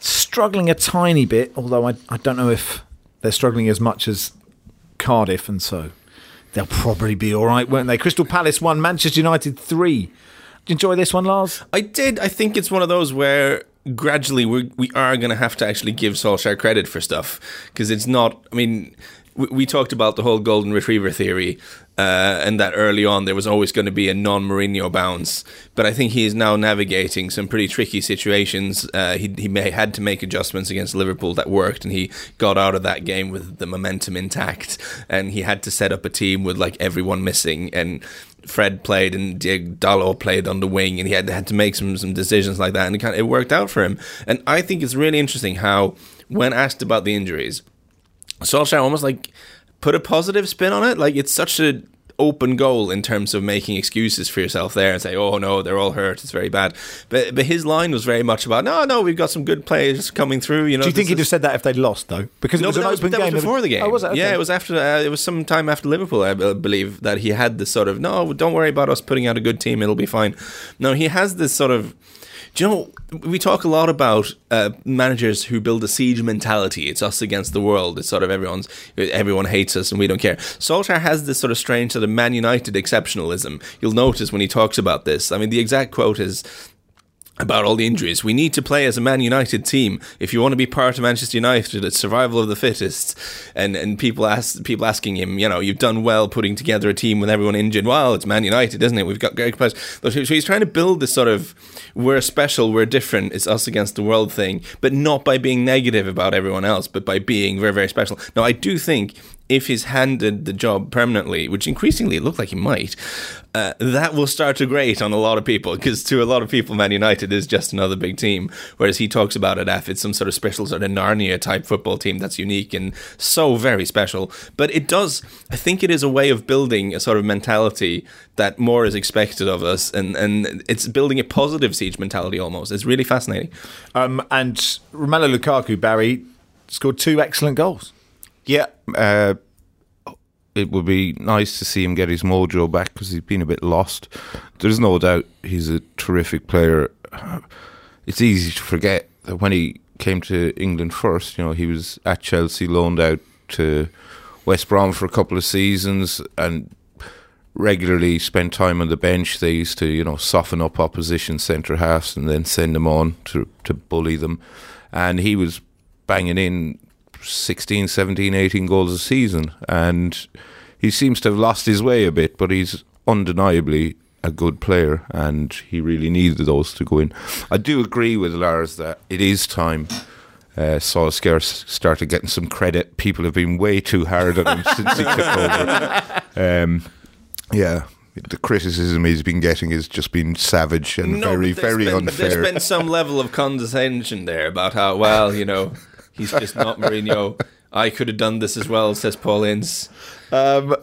struggling a tiny bit, although I don't know if they're struggling as much as Cardiff, and so they'll probably be all right, won't they? Crystal Palace 1, Manchester United 3. Did you enjoy this one, Lars? I did. I think it's one of those where gradually we are going to have to actually give Solskjaer credit for stuff, because it's not, I mean, we talked about the whole golden retriever theory, and that early on there was always going to be a non-Mourinho bounce, but I think he is now navigating some pretty tricky situations. He may had to make adjustments against Liverpool that worked, and he got out of that game with the momentum intact, and he had to set up a team with like everyone missing, and Fred played and Diego Dalot played on the wing, and he had to make some decisions like that, and it worked out for him. And I think it's really interesting how, when asked about the injuries, Solskjaer almost like put a positive spin on it. Like, it's such a open goal in terms of making excuses for yourself there and say, oh no, they're all hurt, it's very bad. But his line was very much about, no, we've got some good players coming through. You know, do you think he'd have said that if they'd lost, though? Because it was an open game. That was before the game. Oh, was it? Okay. Yeah, it was after. It was some time after Liverpool, I believe, that he had this sort of, no, don't worry about us putting out a good team, it'll be fine. No, he has this sort of, do you know, we talk a lot about managers who build a siege mentality. It's us against the world. It's sort of everyone hates us and we don't care. Solskjaer has this sort of strange sort of Man United exceptionalism. You'll notice when he talks about this. I mean, the exact quote is about all the injuries. We need to play as a Man United team. If you want to be part of Manchester United, it's survival of the fittest. And people asking him, you know, you've done well putting together a team with everyone injured. Well, it's Man United, isn't it? We've got great players. So he's trying to build this sort of, we're special, we're different, it's us against the world thing, but not by being negative about everyone else, but by being very, very special. Now, I do think if he's handed the job permanently, which increasingly it looked like he might, that will start to grate on a lot of people, because to a lot of people, Man United is just another big team, whereas he talks about it as it's some sort of special sort of Narnia type football team that's unique and so very special. But it does, I think it is a way of building a sort of mentality that more is expected of us, and it's building a positive siege mentality almost. It's really fascinating. And Romelu Lukaku, Barry, scored 2 excellent goals. Yeah, it would be nice to see him get his mojo back, because he's been a bit lost. There's no doubt he's a terrific player. It's easy to forget that when he came to England first, you know, he was at Chelsea, loaned out to West Brom for a couple of seasons, and regularly spent time on the bench. They used to, you know, soften up opposition centre halves and then send them on to bully them. And he was banging in 16, 17, 18 goals a season, and he seems to have lost his way a bit, but he's undeniably a good player, and he really needed those to go in. I do agree with Lars that it is time Solskjaer started getting some credit. People have been way too hard on him since he took over. Yeah, the criticism he's been getting has just been savage and very unfair. There's been some level of condescension there about how, well, you know, he's just not Mourinho. I could have done this as well, says Paul Ince. But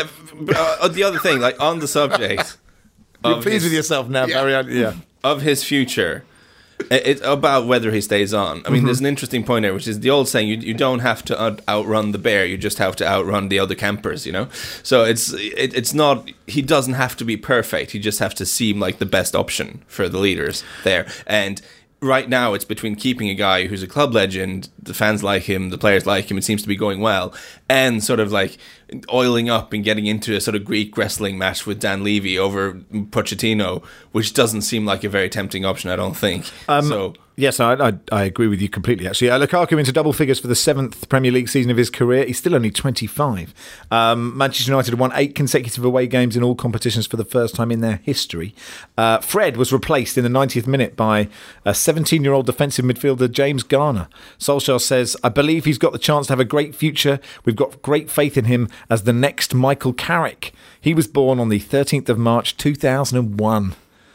the other thing, like on the subject, you're pleased with yourself now, Barry. Yeah, of his future. It's about whether he stays on. I mean, there's an interesting point there, which is the old saying: you don't have to outrun the bear; you just have to outrun the other campers. You know, so it's not. He doesn't have to be perfect. He just has to seem like the best option for the leaders there. And right now, it's between keeping a guy who's a club legend, the fans like him, the players like him, it seems to be going well, and sort of like oiling up and getting into a sort of Greek wrestling match with Dan Levy over Pochettino, which doesn't seem like a very tempting option, I don't think. Yes, I agree with you completely, actually. Lukaku into double figures for the 7th Premier League season of his career. He's still only 25. Manchester United have won 8 consecutive away games in all competitions for the first time in their history. Fred was replaced in the 90th minute by a 17-year-old defensive midfielder, James Garner. Solskjaer says, I believe he's got the chance to have a great future. We've got great faith in him as the next Michael Carrick. He was born on the 13th of March 2001.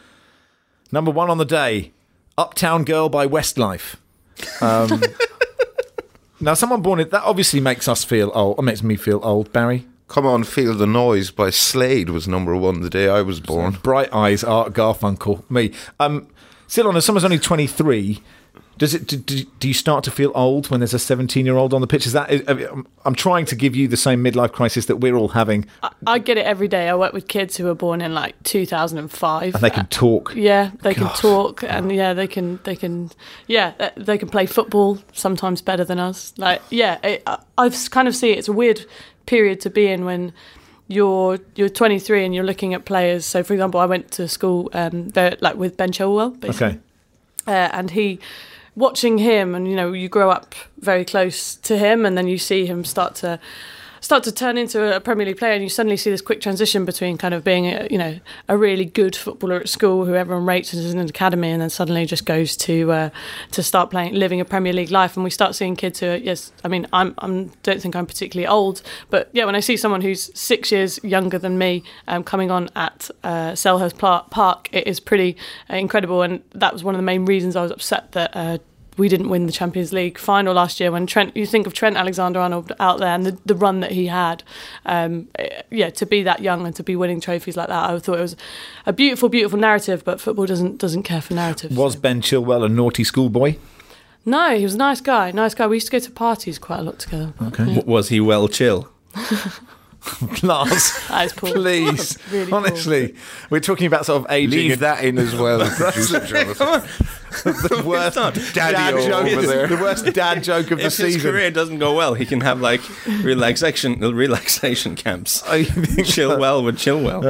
Number 1 on the day, Uptown Girl by Westlife. Now, someone born it, that obviously makes us feel old. It makes me feel old, Barry. Come On, Feel the Noise by Slade was number 1 the day I was born. Bright Eyes, Art Garfunkel, me. Still on, as someone's only 23, Do you start to feel old when there's a 17-year-old on the pitch? I'm trying to give you the same midlife crisis that we're all having. I get it every day. I work with kids who were born in like 2005, and they can talk. Yeah, they can talk, and they can play football sometimes better than us. Like, I kind of see it's a weird period to be in when you're 23 and you're looking at players. So, for example, I went to school with Ben Chilwell, basically. Okay. And watching him, and you grow up very close to him, and then you see him start to turn into a Premier League player, and you suddenly see this quick transition between kind of being a really good footballer at school who everyone rates as an academy, and then suddenly just goes to start living a Premier League life. And we start seeing kids who don't think I'm particularly old, but when I see someone who's 6 years younger than me coming on at Selhurst Park, it is pretty incredible. And that was one of the main reasons I was upset that we didn't win the Champions League final last year. When you think of Trent Alexander-Arnold out there and the run that he had, to be that young and to be winning trophies like that, I thought it was a beautiful, beautiful narrative. But football doesn't care for narratives. Was Ben Chilwell a naughty schoolboy? No, he was a nice guy. We used to go to parties quite a lot together. Okay. Yeah. Was he well chill? Lars, that is Paul. Please, really honestly, Paul. We're talking about sort of aging. Leave that in as well. The worst dad joke over there. The worst dad joke of the season. If his career doesn't go well, he can have like relaxation camps. Chill well with Chilwell.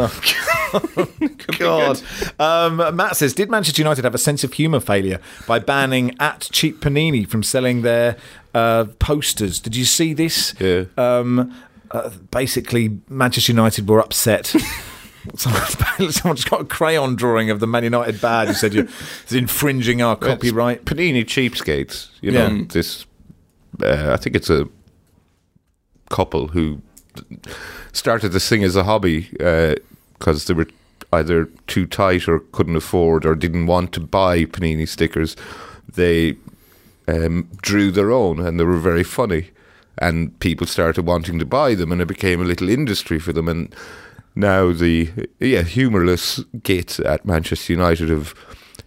Oh, God. Matt says, did Manchester United have a sense of humour failure by banning @Cheap Panini from selling their posters? Did you see this? Yeah. Basically, Manchester United were upset. Someone just got a crayon drawing of the Man United badge and said, you're infringing our copyright. Panini cheapskates. This. I think it's a couple who started this thing as a hobby because they were either too tight or couldn't afford or didn't want to buy Panini stickers. They drew their own, and they were very funny. And people started wanting to buy them, and it became a little industry for them. And now the humourless git at Manchester United have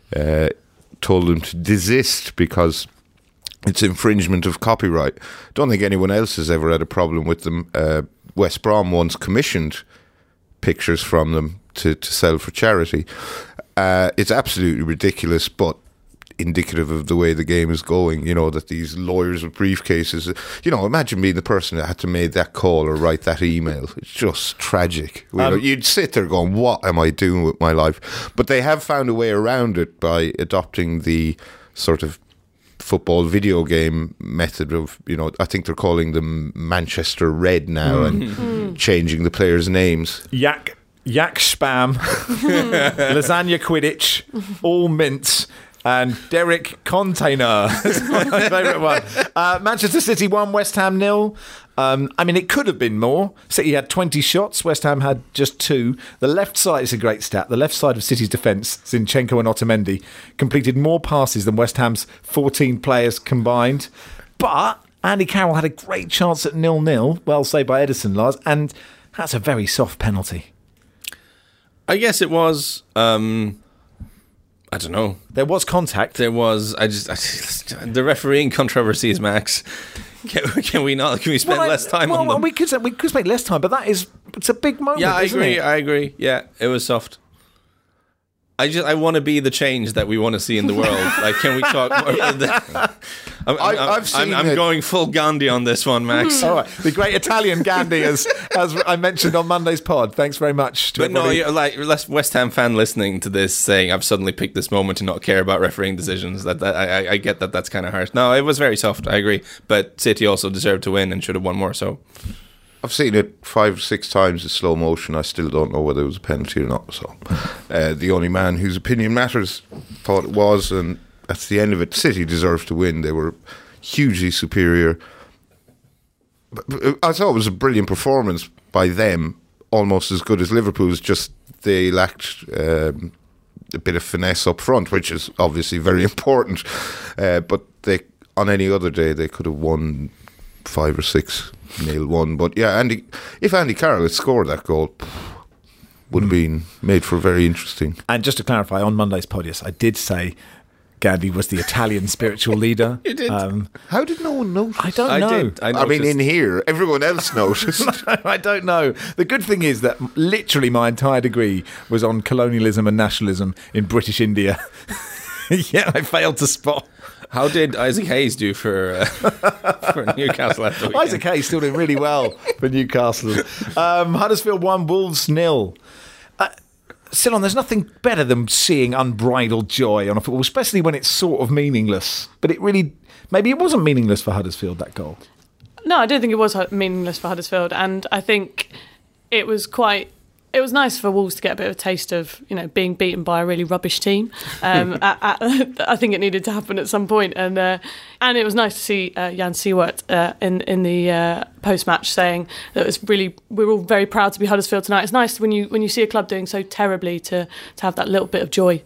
told them to desist because it's infringement of copyright. Don't think anyone else has ever had a problem with them. West Brom once commissioned pictures from them to sell for charity. It's absolutely ridiculous, but indicative of the way the game is going, that these lawyers with briefcases, imagine being the person that had to make that call or write that email. It's just tragic. You'd sit there going, what am I doing with my life? But they have found a way around it by adopting the sort of football video game method of, I think they're calling them Manchester Red now and changing the players' names. Yak Spam, Lasagna Quidditch, All Mints, and Derek Container. That's my favourite one. Manchester City 1, West Ham 0. It could have been more. City had 20 shots. West Ham had just 2. The left side is a great stat. The left side of City's defence, Zinchenko and Otamendi, completed more passes than West Ham's 14 players combined. But Andy Carroll had a great chance at 0-0. Well saved by Ederson, Lars. And that's a very soft penalty. I guess it was... I don't know. There was contact. There was. The refereeing controversies, Max. Can we not? Can we spend less time on them? We could spend less time, but it's a big moment. Yeah, I agree. It? I agree. Yeah, it was soft. I want to be the change that we want to see in the world. Like, can we talk more about that? I'm going full Gandhi on this one, Max. All right, the great Italian Gandhi, as I mentioned on Monday's pod. Thanks very much. But no, you're like West Ham fan listening to this saying, "I've suddenly picked this moment to not care about refereeing decisions." I get that. That's kind of harsh. No, it was very soft. I agree. But City also deserved to win and should have won more. So. I've seen it 5 or 6 times in slow motion. I still don't know whether it was a penalty or not. So, the only man whose opinion matters thought it was, and that's the end of it. City deserved to win. They were hugely superior. I thought it was a brilliant performance by them, almost as good as Liverpool's. Just they lacked a bit of finesse up front, which is obviously very important. But on any other day, they could have won 5 or 6-0. But yeah, if Andy Carroll had scored that goal, would have been made for very interesting. And just to clarify, on Monday's pod, yes, I did say Gandhi was the Italian spiritual leader. You did. How did no one notice? I don't know. I mean, in here, everyone else noticed. I don't know. The good thing is that literally my entire degree was on colonialism and nationalism in British India. Yeah, I failed to spot. How did Isaac Hayes do for Newcastle at the weekend? Isaac Hayes still did really well for Newcastle. Huddersfield 1, Wolves 0. Silon, there's nothing better than seeing unbridled joy on a football, especially when it's sort of meaningless. But maybe it wasn't meaningless for Huddersfield, that goal. No, I don't think it was meaningless for Huddersfield, and I think it was nice for Wolves to get a bit of a taste of, being beaten by a really rubbish team. I think it needed to happen at some point, and it was nice to see Jan Siewert in the post-match saying that we're all very proud to be Huddersfield tonight. It's nice when you see a club doing so terribly to have that little bit of joy.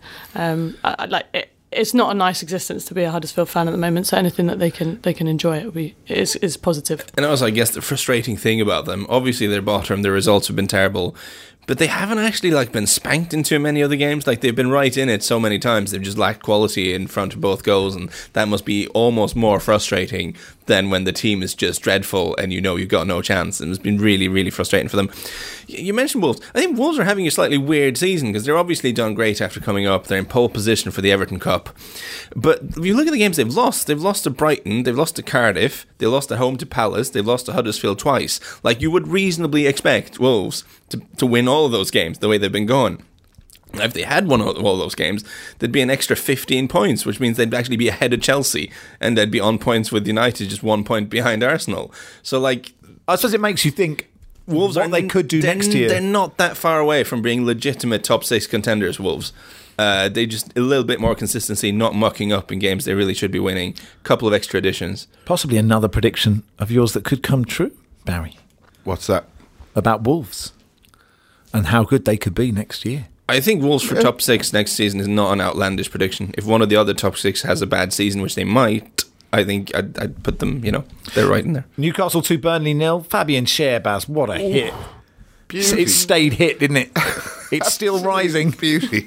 It's not a nice existence to be a Huddersfield fan at the moment, so anything that they can enjoy is positive. And also, I guess the frustrating thing about them, obviously they're bottom, their results have been terrible, but they haven't actually been spanked in too many other games. They've been right in it so many times. They've just lacked quality in front of both goals, and that must be almost more frustrating than when the team is just dreadful and you've got no chance. And it's been really, really frustrating for them. You mentioned Wolves. I think Wolves are having a slightly weird season because they're obviously done great after coming up. They're in pole position for the Everton Cup. But if you look at the games they've lost to Brighton, they've lost to Cardiff, they lost at home to Palace, they've lost to Huddersfield twice. You would reasonably expect Wolves to win all of those games the way they've been going. If they had won all those games, there'd be an extra 15 points, which means they'd actually be ahead of Chelsea, and they'd be on points with United, just 1 point behind Arsenal. So, I suppose it makes you think Wolves what they could do next year. They're not that far away from being legitimate top 6 contenders, Wolves. They just a little bit more consistency, not mucking up in games they really should be winning. Couple of extra additions. Possibly another prediction of yours that could come true, Barry. What's that? About Wolves and how good they could be next year. I think Wolves for top 6 next season is not an outlandish prediction. If one of the other top 6 has a bad season, which they might, I think I'd put them, they're right in there. Newcastle 2, Burnley 0. Fabian Schär, Baz, what a hit. Beauty. It stayed hit, didn't it? It's still rising. Beauty.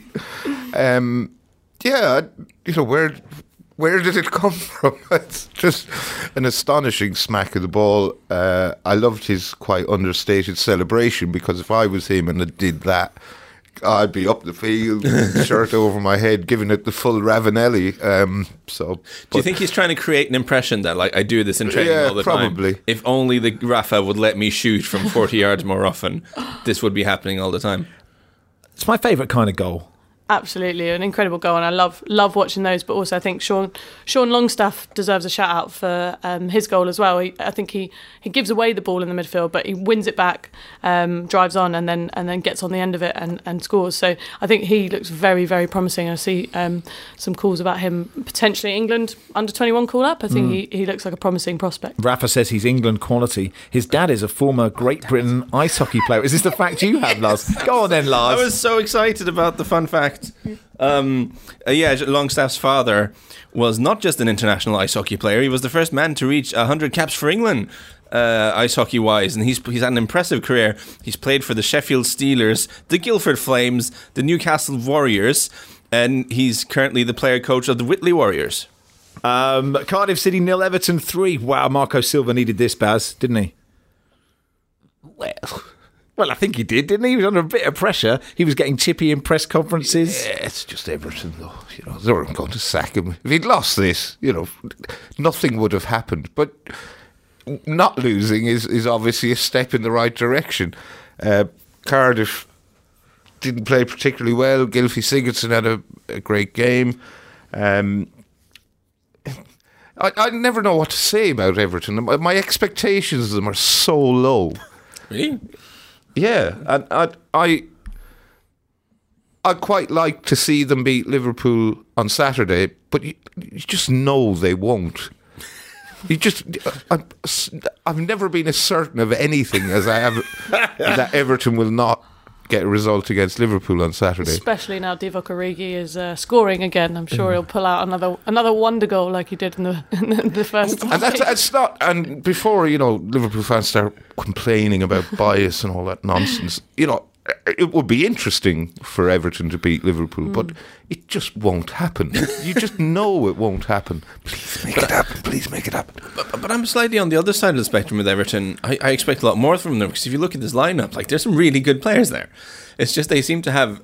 Where did it come from? It's just an astonishing smack of the ball. I loved his quite understated celebration, because if I was him and I did that, I'd be up the field, shirt over my head, giving it the full Ravanelli. Do you think he's trying to create an impression that, I do this in training all the probably. time? If only the Rafa would let me shoot from 40 yards more often, this would be happening all the time. It's my favourite kind of goal. Absolutely, an incredible goal, and I love watching those. But also, I think Sean Longstaff deserves a shout out for his goal as well. I think he gives away the ball in the midfield, but he wins it back, drives on, and then gets on the end of it and scores. So I think he looks very, very promising. I see some calls about him potentially England under-21 call up. I think he looks like a promising prospect. Rafa says he's England quality. His dad is a former Great Britain ice hockey player. Is this the fact you have, Lars? Go on then, Lars. I was so excited about the fun fact. Longstaff's father was not just an international ice hockey player, he was the first man to reach 100 caps for England, ice hockey wise, and he's had an impressive career. He's played for the Sheffield Steelers, the Guildford Flames, the Newcastle Warriors, and he's currently the player coach of the Whitley Warriors. Cardiff City 0, Everton 3. Wow, Marco Silva needed this, Baz, didn't he? Well, I think he did, didn't he? He was under a bit of pressure. He was getting chippy in press conferences. Yeah, it's just Everton, though. They weren't going to sack him. If he'd lost this, nothing would have happened. But not losing is obviously a step in the right direction. Cardiff didn't play particularly well. Gylfi Sigurdsson had a great game. I never know what to say about Everton. My expectations of them are so low. Really? Yeah, and I'd quite like to see them beat Liverpool on Saturday, but you just know they won't. I've never been as certain of anything as I have that Everton will not get a result against Liverpool on Saturday. Especially now Divock Origi is scoring again. I'm sure he'll pull out another wonder goal like he did in the first time. And that's not. And before Liverpool fans start complaining about bias and all that nonsense, it would be interesting for Everton to beat Liverpool, but it just won't happen. You just know it won't happen. Please make it happen. Please make it happen. But I'm slightly on the other side of the spectrum with Everton. I expect a lot more from them, because if you look at this lineup, like, there's some really good players there. It's just they seem to have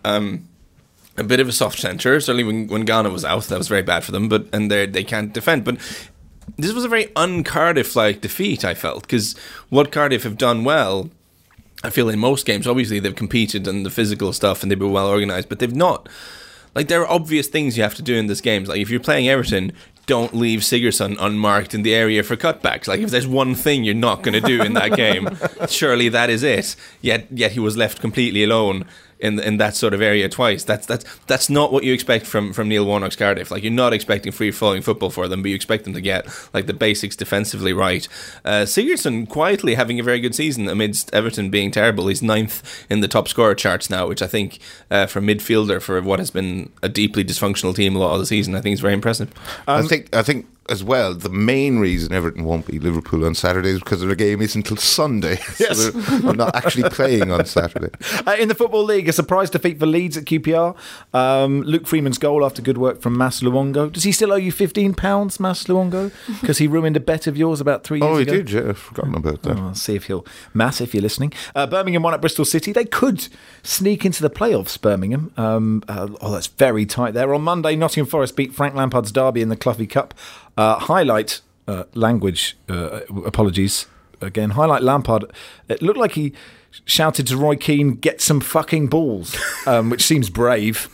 a bit of a soft centre. Certainly when Ghana was out, that was very bad for them. And they can't defend. But this was a very un-Cardiff-like defeat, I felt, because what Cardiff have done well, I feel in most games, obviously they've competed in the physical stuff and they've been well organised, but they've not. Like, there are obvious things you have to do in this game. Like, if you're playing Everton, don't leave Sigurdsson unmarked in the area for cutbacks. Like, if there's one thing you're not going to do in that game, surely that is it. Yet he was left completely alone in that sort of area twice. That's not what you expect from Neil Warnock's Cardiff. Like, you're not expecting free-flowing football for them, but you expect them to get, like, the basics defensively right. Sigurdsson quietly having a very good season amidst Everton being terrible. He's 9th in the top scorer charts now, which I think for a midfielder for what has been a deeply dysfunctional team a lot of the season, I think is very impressive. I think as well, the main reason Everton won't beat Liverpool on Saturday is because their game isn't until Sunday. Yes. So they're not actually playing on Saturday. In the Football League, a surprise defeat for Leeds at QPR. Luke Freeman's goal after good work from Mas Luongo. Does he still owe you £15, Mas Luongo? Because he ruined a bet of yours about 3 years ago. Oh, he did, yeah. I've forgotten about that. I'll see if he'll... Mass, if you're listening. Birmingham won at Bristol City. They could sneak into the playoffs, Birmingham. That's very tight there. On Monday, Nottingham Forest beat Frank Lampard's Derby in the Cloughy Cup. Highlight language, apologies again. Highlight Lampard. It looked like he shouted to Roy Keane, "Get some fucking balls," which seems brave,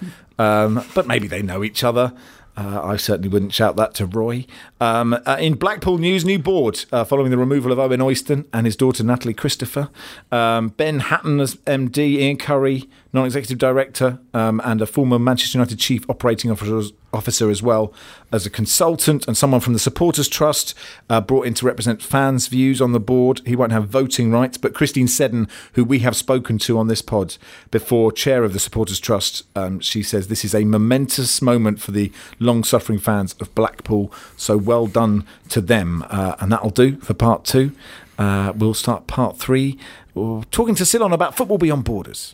but maybe they know each other. I certainly wouldn't shout that to Roy. In Blackpool news, new board following the removal of Owen Oyston and his daughter Natalie Christopher. Ben Hatton as MD, Ian Curry, non-executive director, and a former Manchester United chief operating officer as well as a consultant, and someone from the Supporters Trust brought in to represent fans' views on the board. He won't have voting rights, but Christine Seddon, who we have spoken to on this pod before, chair of the Supporters Trust, she says this is a momentous moment for the long-suffering fans of Blackpool, so well done to them. And that'll do for part 2. We'll start part 3 talking to Ceylon about Football Beyond Borders.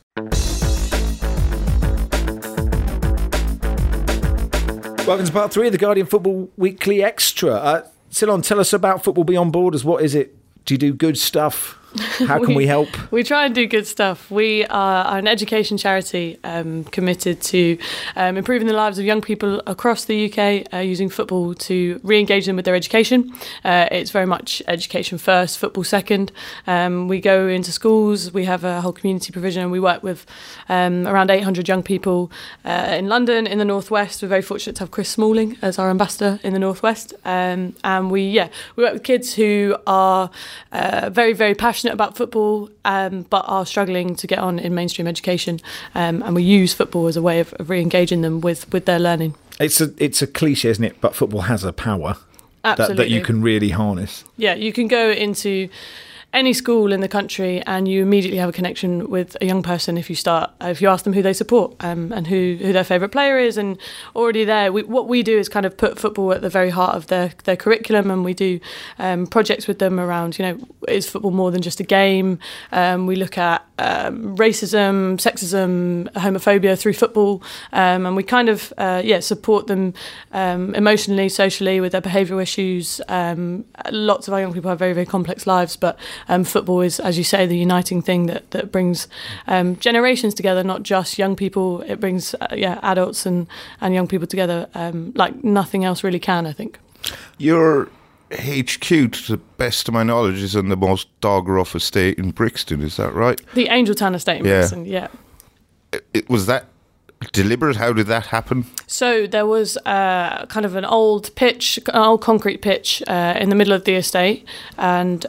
Welcome to part 3 of the Guardian Football Weekly Extra. Ceylon, tell us about Football Beyond Borders. What is it? Do you do good stuff? How can we help? We try and do good stuff. We are an education charity committed to improving the lives of young people across the UK using football to re-engage them with their education. It's very much education first, football second. We go into schools, we have a whole community provision. We work with around 800 young people in London, in the Northwest. We're very fortunate to have Chris Smalling as our ambassador in the Northwest. And we work with kids who are very, very passionate about football, but are struggling to get on in mainstream education, and we use football as a way of re-engaging them with their learning. It's a cliche, isn't it? But football has a power that you can really harness. Yeah, you can go into any school in the country and you immediately have a connection with a young person if you ask them who they support and who their favourite player is, and already there what we do is kind of put football at the very heart of their curriculum, and we do projects with them around, is football more than just a game? We look at racism, sexism, homophobia through football, and we kind of support them emotionally, socially with their behavioural issues. Lots of our young people have very, very complex lives, but football is, as you say, the uniting thing that brings generations together, not just young people. It brings adults and young people together like nothing else really can, I think. Your HQ, to the best of my knowledge, is on the most dog-rough estate in Brixton, is that right? The Angeltown estate in Brixton, yeah. Was that deliberate? How did that happen? So there was kind of an old concrete pitch in the middle of the estate, and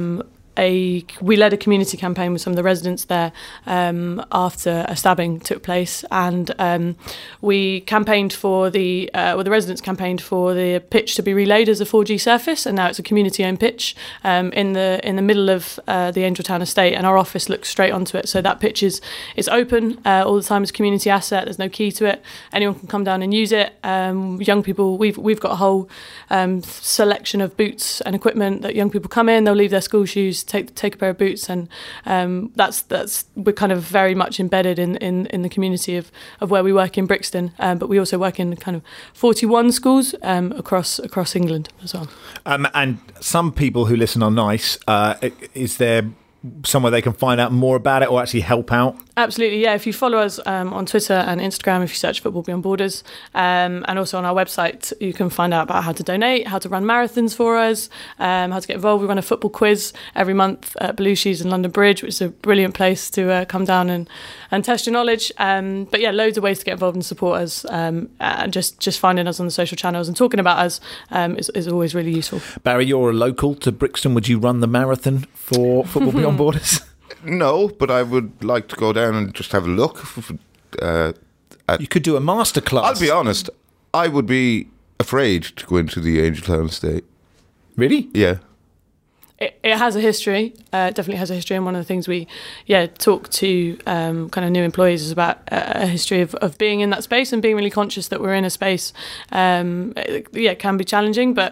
we led a community campaign with some of the residents there after a stabbing took place, and we campaigned for the residents campaigned for the pitch to be relayed as a 4G surface, and now it's a community-owned pitch in the middle of the Angeltown estate, and our office looks straight onto it. So that pitch is open all the time as a community asset. There's no key to it. Anyone can come down and use it. Young people, we've got a whole selection of boots and equipment that young people come in. They'll leave their school shoes take a pair of boots, and that's we're kind of very much embedded in the community of where we work in Brixton, but we also work in kind of 41 schools across England as well. And some people who listen are nice. Is there somewhere they can find out more about it or actually help out? Absolutely, yeah. If you follow us on Twitter and Instagram, if you search Football Beyond Borders, and also on our website, you can find out about how to donate, how to run marathons for us, how to get involved. We run a football quiz every month at Belushi's in London Bridge, which is a brilliant place to come down and test your knowledge. But yeah, loads of ways to get involved and support us. And just finding us on the social channels and talking about us is always really useful. Barry, you're a local to Brixton. Would you run the marathon for Football Beyond Borders? No, but I would like to go down and just have a look. You could do a masterclass. I'll be honest, I would be afraid to go into the Angeltown estate. Really? Yeah. It has a history, definitely has a history, and one of the things we talk to kind of new employees is about a history of being in that space and being really conscious that we're in a space it can be challenging, but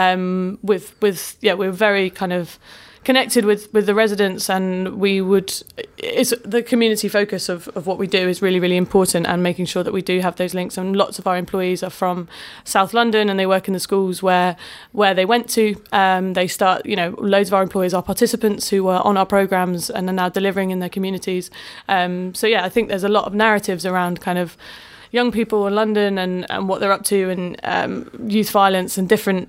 we're very kind of connected with the residents, and it's the community focus of what we do is really, really important, and making sure that we do have those links. And lots of our employees are from South London, and they work in the schools where they went to. They start, loads of our employees are participants who were on our programmes and are now delivering in their communities. I think there's a lot of narratives around kind of young people in London and what they're up to, and youth violence and different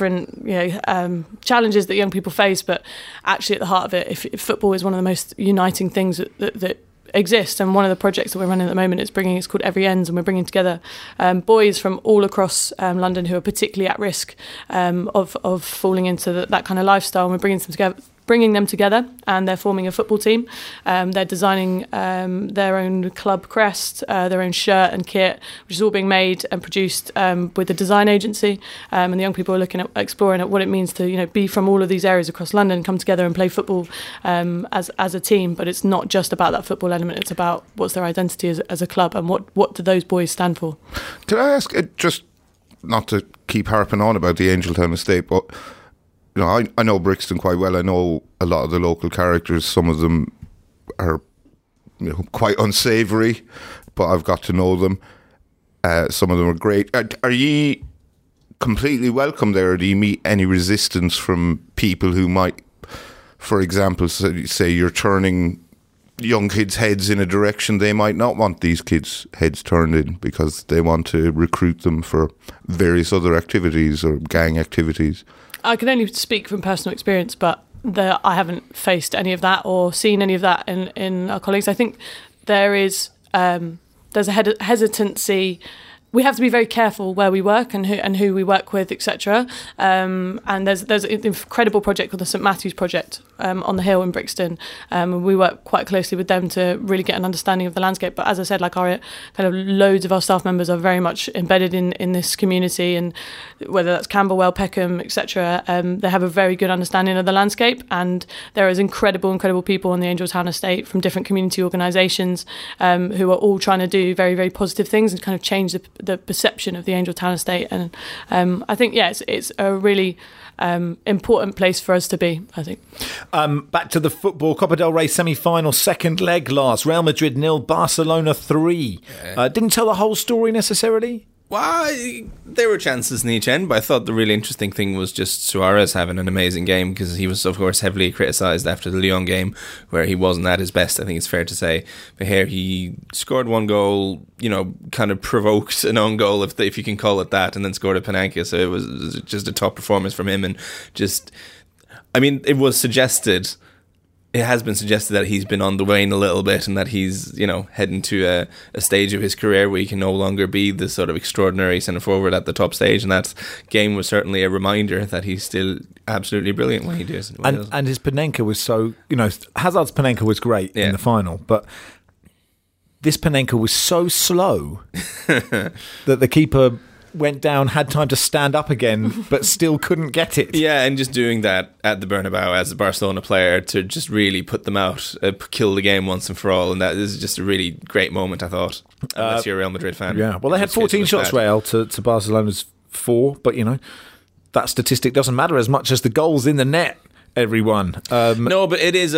challenges that young people face, but actually at the heart of it, if football is one of the most uniting things that exist, and one of the projects that we're running at the moment it's called Every Ends, and we're bringing together boys from all across London who are particularly at risk of falling into that kind of lifestyle, and we're bringing them together, and they're forming a football team. They're designing their own club crest, their own shirt and kit, which is all being made and produced with a design agency. And the young people are exploring what it means to be from all of these areas across London, come together and play football as a team. But it's not just about that football element; it's about what's their identity as a club, and what do those boys stand for. Can I ask, just not to keep harping on about the Angeltown estate, but I know Brixton quite well. I know a lot of the local characters. Some of them are quite unsavoury, but I've got to know them. Some of them are great. Are you completely welcome there, or do you meet any resistance from people who might, for example, say you're turning young kids' heads in a direction they might not want these kids' heads turned in, because they want to recruit them for various other activities or gang activities? I can only speak from personal experience, but I haven't faced any of that or seen any of that in our colleagues. I think there's a hesitancy. We have to be very careful where we work and who we work with, etc. And there's an incredible project called the St Matthew's Project on the Hill in Brixton. We work quite closely with them to really get an understanding of the landscape. But as I said, our kind of loads of our staff members are very much embedded in this community, and whether that's Camberwell, Peckham, etc. They have a very good understanding of the landscape, and there is incredible people on the Angeltown estate from different community organisations who are all trying to do very, very positive things and kind of change the perception of the Angeltown estate. And I think it's a really important place for us to be, I think. Back to the football. Copa del Rey semi-final, second leg last. Real Madrid 0, Barcelona 3. Didn't tell the whole story necessarily. Well, there were chances in each end, but I thought the really interesting thing was just Suarez having an amazing game, because he was, of course, heavily criticised after the Lyon game, where he wasn't at his best, I think it's fair to say. But here he scored one goal, kind of provoked an own goal, if you can call it that, and then scored a Panenka. So it was just a top performance from him. And it has been suggested that he's been on the wane a little bit, and that he's, heading to a stage of his career where he can no longer be the sort of extraordinary centre forward at the top stage. And that game was certainly a reminder that he's still absolutely brilliant when he does. And his Panenka was so, Hazard's Panenka was great in the final, but this Panenka was so slow that the keeper went down, had time to stand up again, but still couldn't get it. Yeah, and just doing that at the Bernabeu as a Barcelona player to just really put them out, kill the game once and for all, and that is just a really great moment, I thought, unless you're a Real Madrid fan. Yeah, well, they had 14 shots, Real, to Barcelona's 4, but, that statistic doesn't matter as much as the goals in the net. everyone. No, but it's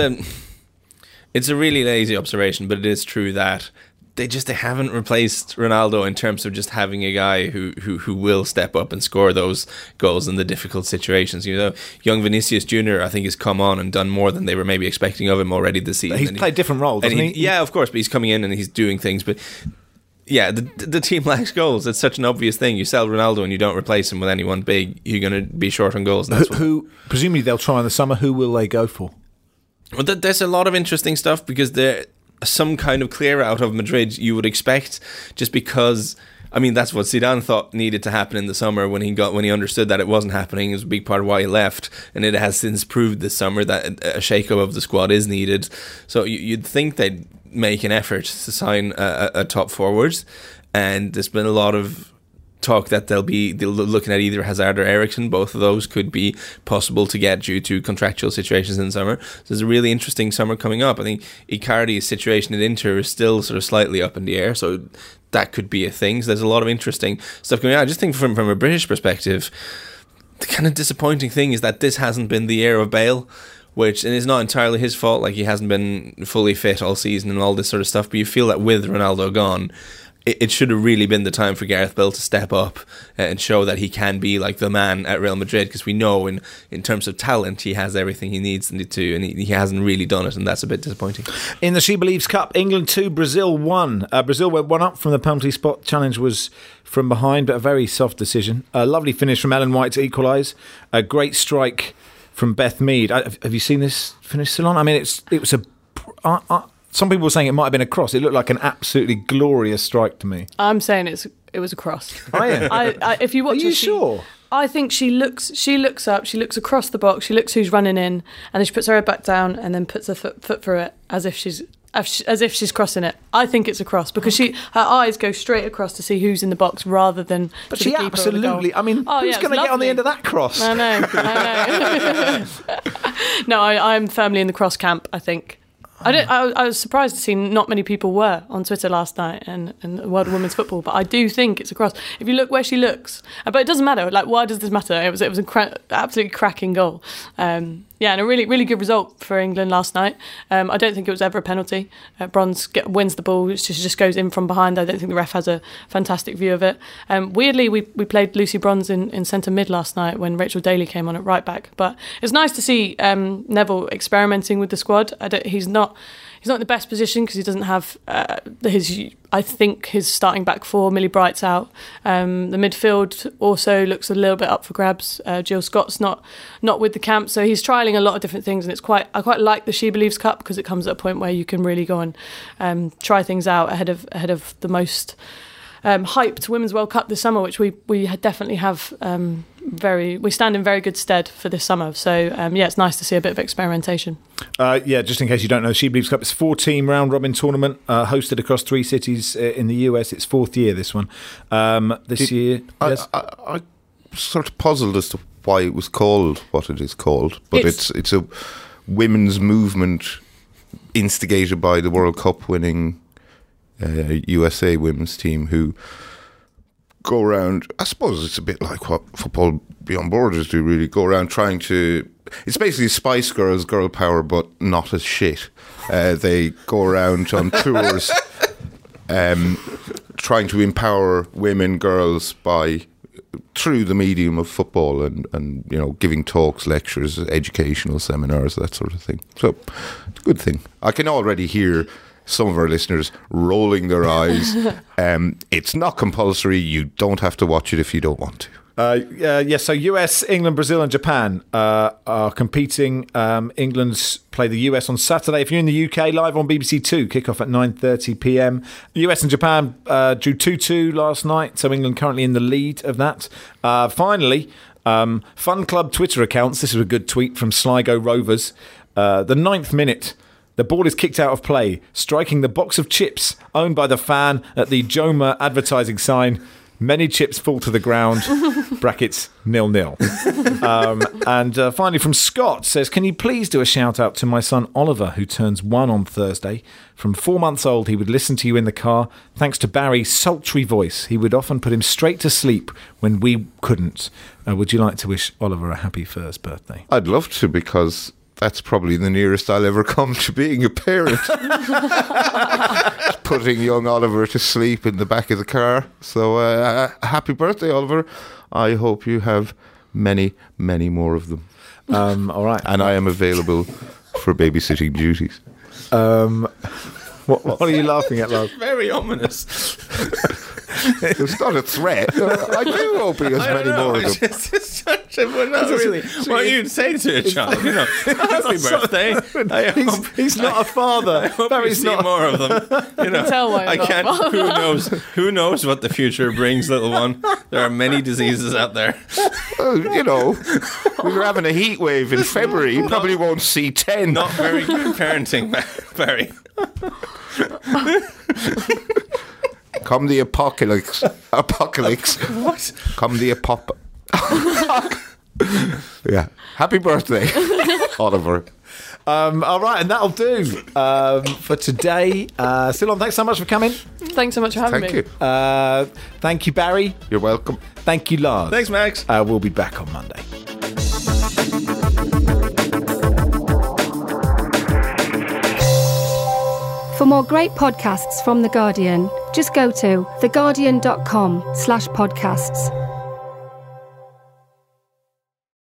a really lazy observation, but it is true that they haven't replaced Ronaldo in terms of just having a guy who will step up and score those goals in the difficult situations. You know, young Vinicius Jr. I think has come on and done more than they were maybe expecting of him already this season. He's played different roles, hasn't he? Yeah, of course, but he's coming in and he's doing things. But yeah, the team lacks goals. It's such an obvious thing. You sell Ronaldo and you don't replace him with anyone big, you're going to be short on goals. And who presumably they'll try in the summer. Who will they go for? Well, there's a lot of interesting stuff because there. Some kind of clear out of Madrid you would expect, just because I mean that's what Zidane thought needed to happen in the summer when he understood that it wasn't happening. It was a big part of why he left, and it has since proved this summer that a shake-up of the squad is needed. So you'd think they'd make an effort to sign a top forward, and there's been a lot of talk that they'll looking at either Hazard or Eriksen. Both of those could be possible to get due to contractual situations in the summer. So there's a really interesting summer coming up. I think Icardi's situation at Inter is still sort of slightly up in the air, so that could be a thing. So there's a lot of interesting stuff going on. I just think from a British perspective, the kind of disappointing thing is that this hasn't been the year of Bale, which, and it's not entirely his fault, like he hasn't been fully fit all season and all this sort of stuff, but you feel that with Ronaldo gone, it should have really been the time for Gareth Bale to step up and show that he can be like the man at Real Madrid, because we know in terms of talent he has everything he needs to, and he hasn't really done it, and that's a bit disappointing. In the She Believes Cup, England 2, Brazil 1. Brazil went 1 up from the penalty spot. Challenge was from behind, but a very soft decision. A lovely finish from Ellen White to equalise. A great strike from Beth Mead. Have you seen this finish, Ceylon? I mean, it was a... some people were saying it might have been a cross. It looked like an absolutely glorious strike to me. I'm saying it was a cross. Oh, yeah. If you watch, are you sure? I think she looks up, she looks across the box, she looks who's running in, and then she puts her head back down and then puts her foot through it as if she's crossing it. I think it's a cross because her eyes go straight across to see who's in the box rather than. But she absolutely. I mean, who's going to get on the end of that cross? I know. No, I'm firmly in the cross camp, I think. I was surprised to see not many people were on Twitter last night and the world of women's football, but I do think it's a cross. If you look where she looks, but it doesn't matter. Like, why does this matter? It was an absolutely cracking goal. And a really, really good result for England last night. I don't think it was ever a penalty. Bronze wins the ball. It just goes in from behind. I don't think the ref has a fantastic view of it. Weirdly, we played Lucy Bronze in centre mid last night when Rachel Daly came on at right back. But it's nice to see Neville experimenting with the squad. He's not in the best position because he doesn't have his starting back four. Millie Bright's out. The midfield also looks a little bit up for grabs. Jill Scott's not with the camp, so he's trialling a lot of different things, and I quite like the She Believes Cup because it comes at a point where you can really go and try things out ahead of the most hyped Women's World Cup this summer, which we definitely have. We stand in very good stead for this summer. So it's nice to see a bit of experimentation. Just in case you don't know, She Believes Cup is a 4-team round robin tournament hosted across 3 cities in the US. It's 4th year, this one. Year, yes? I sort of puzzled as to why it was called what it is called, but it's a women's movement instigated by the World Cup winning USA women's team, who go around. I suppose it's a bit like what Football Beyond Borders do, really. Go around trying to. It's basically Spice Girls, girl power, but not as shit. They go around on tours, trying to empower women, girls through the medium of football, and giving talks, lectures, educational seminars, that sort of thing. So it's a good thing. I can already hear some of our listeners rolling their eyes. It's not compulsory. You don't have to watch it if you don't want to. So US, England, Brazil and Japan are competing. England's play the US on Saturday. If you're in the UK, live on BBC Two, kick-off at 9:30pm. US and Japan drew 2-2 last night, so England currently in the lead of that. Finally, Fun Club Twitter accounts. This is a good tweet from Sligo Rovers. The 9th minute, the ball is kicked out of play, striking the box of chips owned by the fan at the Joma advertising sign. Many chips fall to the ground. brackets 0-0. And finally from Scott says, can you please do a shout out to my son Oliver, who turns 1 on Thursday? From 4 months old, he would listen to you in the car. Thanks to Barry's sultry voice, he would often put him straight to sleep when we couldn't. Would you like to wish Oliver a happy first birthday? I'd love to, because that's probably the nearest I'll ever come to being a parent. Putting young Oliver to sleep in the back of the car. So happy birthday, Oliver. I hope you have many, many more of them. All right. And I am available for babysitting duties. What are you laughing at, love? Very ominous. It's not a threat. I do hope he has many more of them. It's such a, well, not really. What you'd say to a child, you know, happy birthday. He's not a father. I hope you see more of them. You know, tell why I you're can't. not. Who knows what the future brings, little one? There are many diseases out there. You know, we were having a heat wave in February. You probably won't see 10. Not very good parenting, Barry. Come the apocalypse. What? Come the Yeah. Happy birthday, Oliver. All right, and that'll do for today. Silon, thanks so much for coming. Thanks so much for having Thank me. you. Thank you, Barry. You're welcome. Thank you, Lars. Thanks, Max. We'll be back on Monday. For more great podcasts from The Guardian, just go to theguardian.com/podcasts.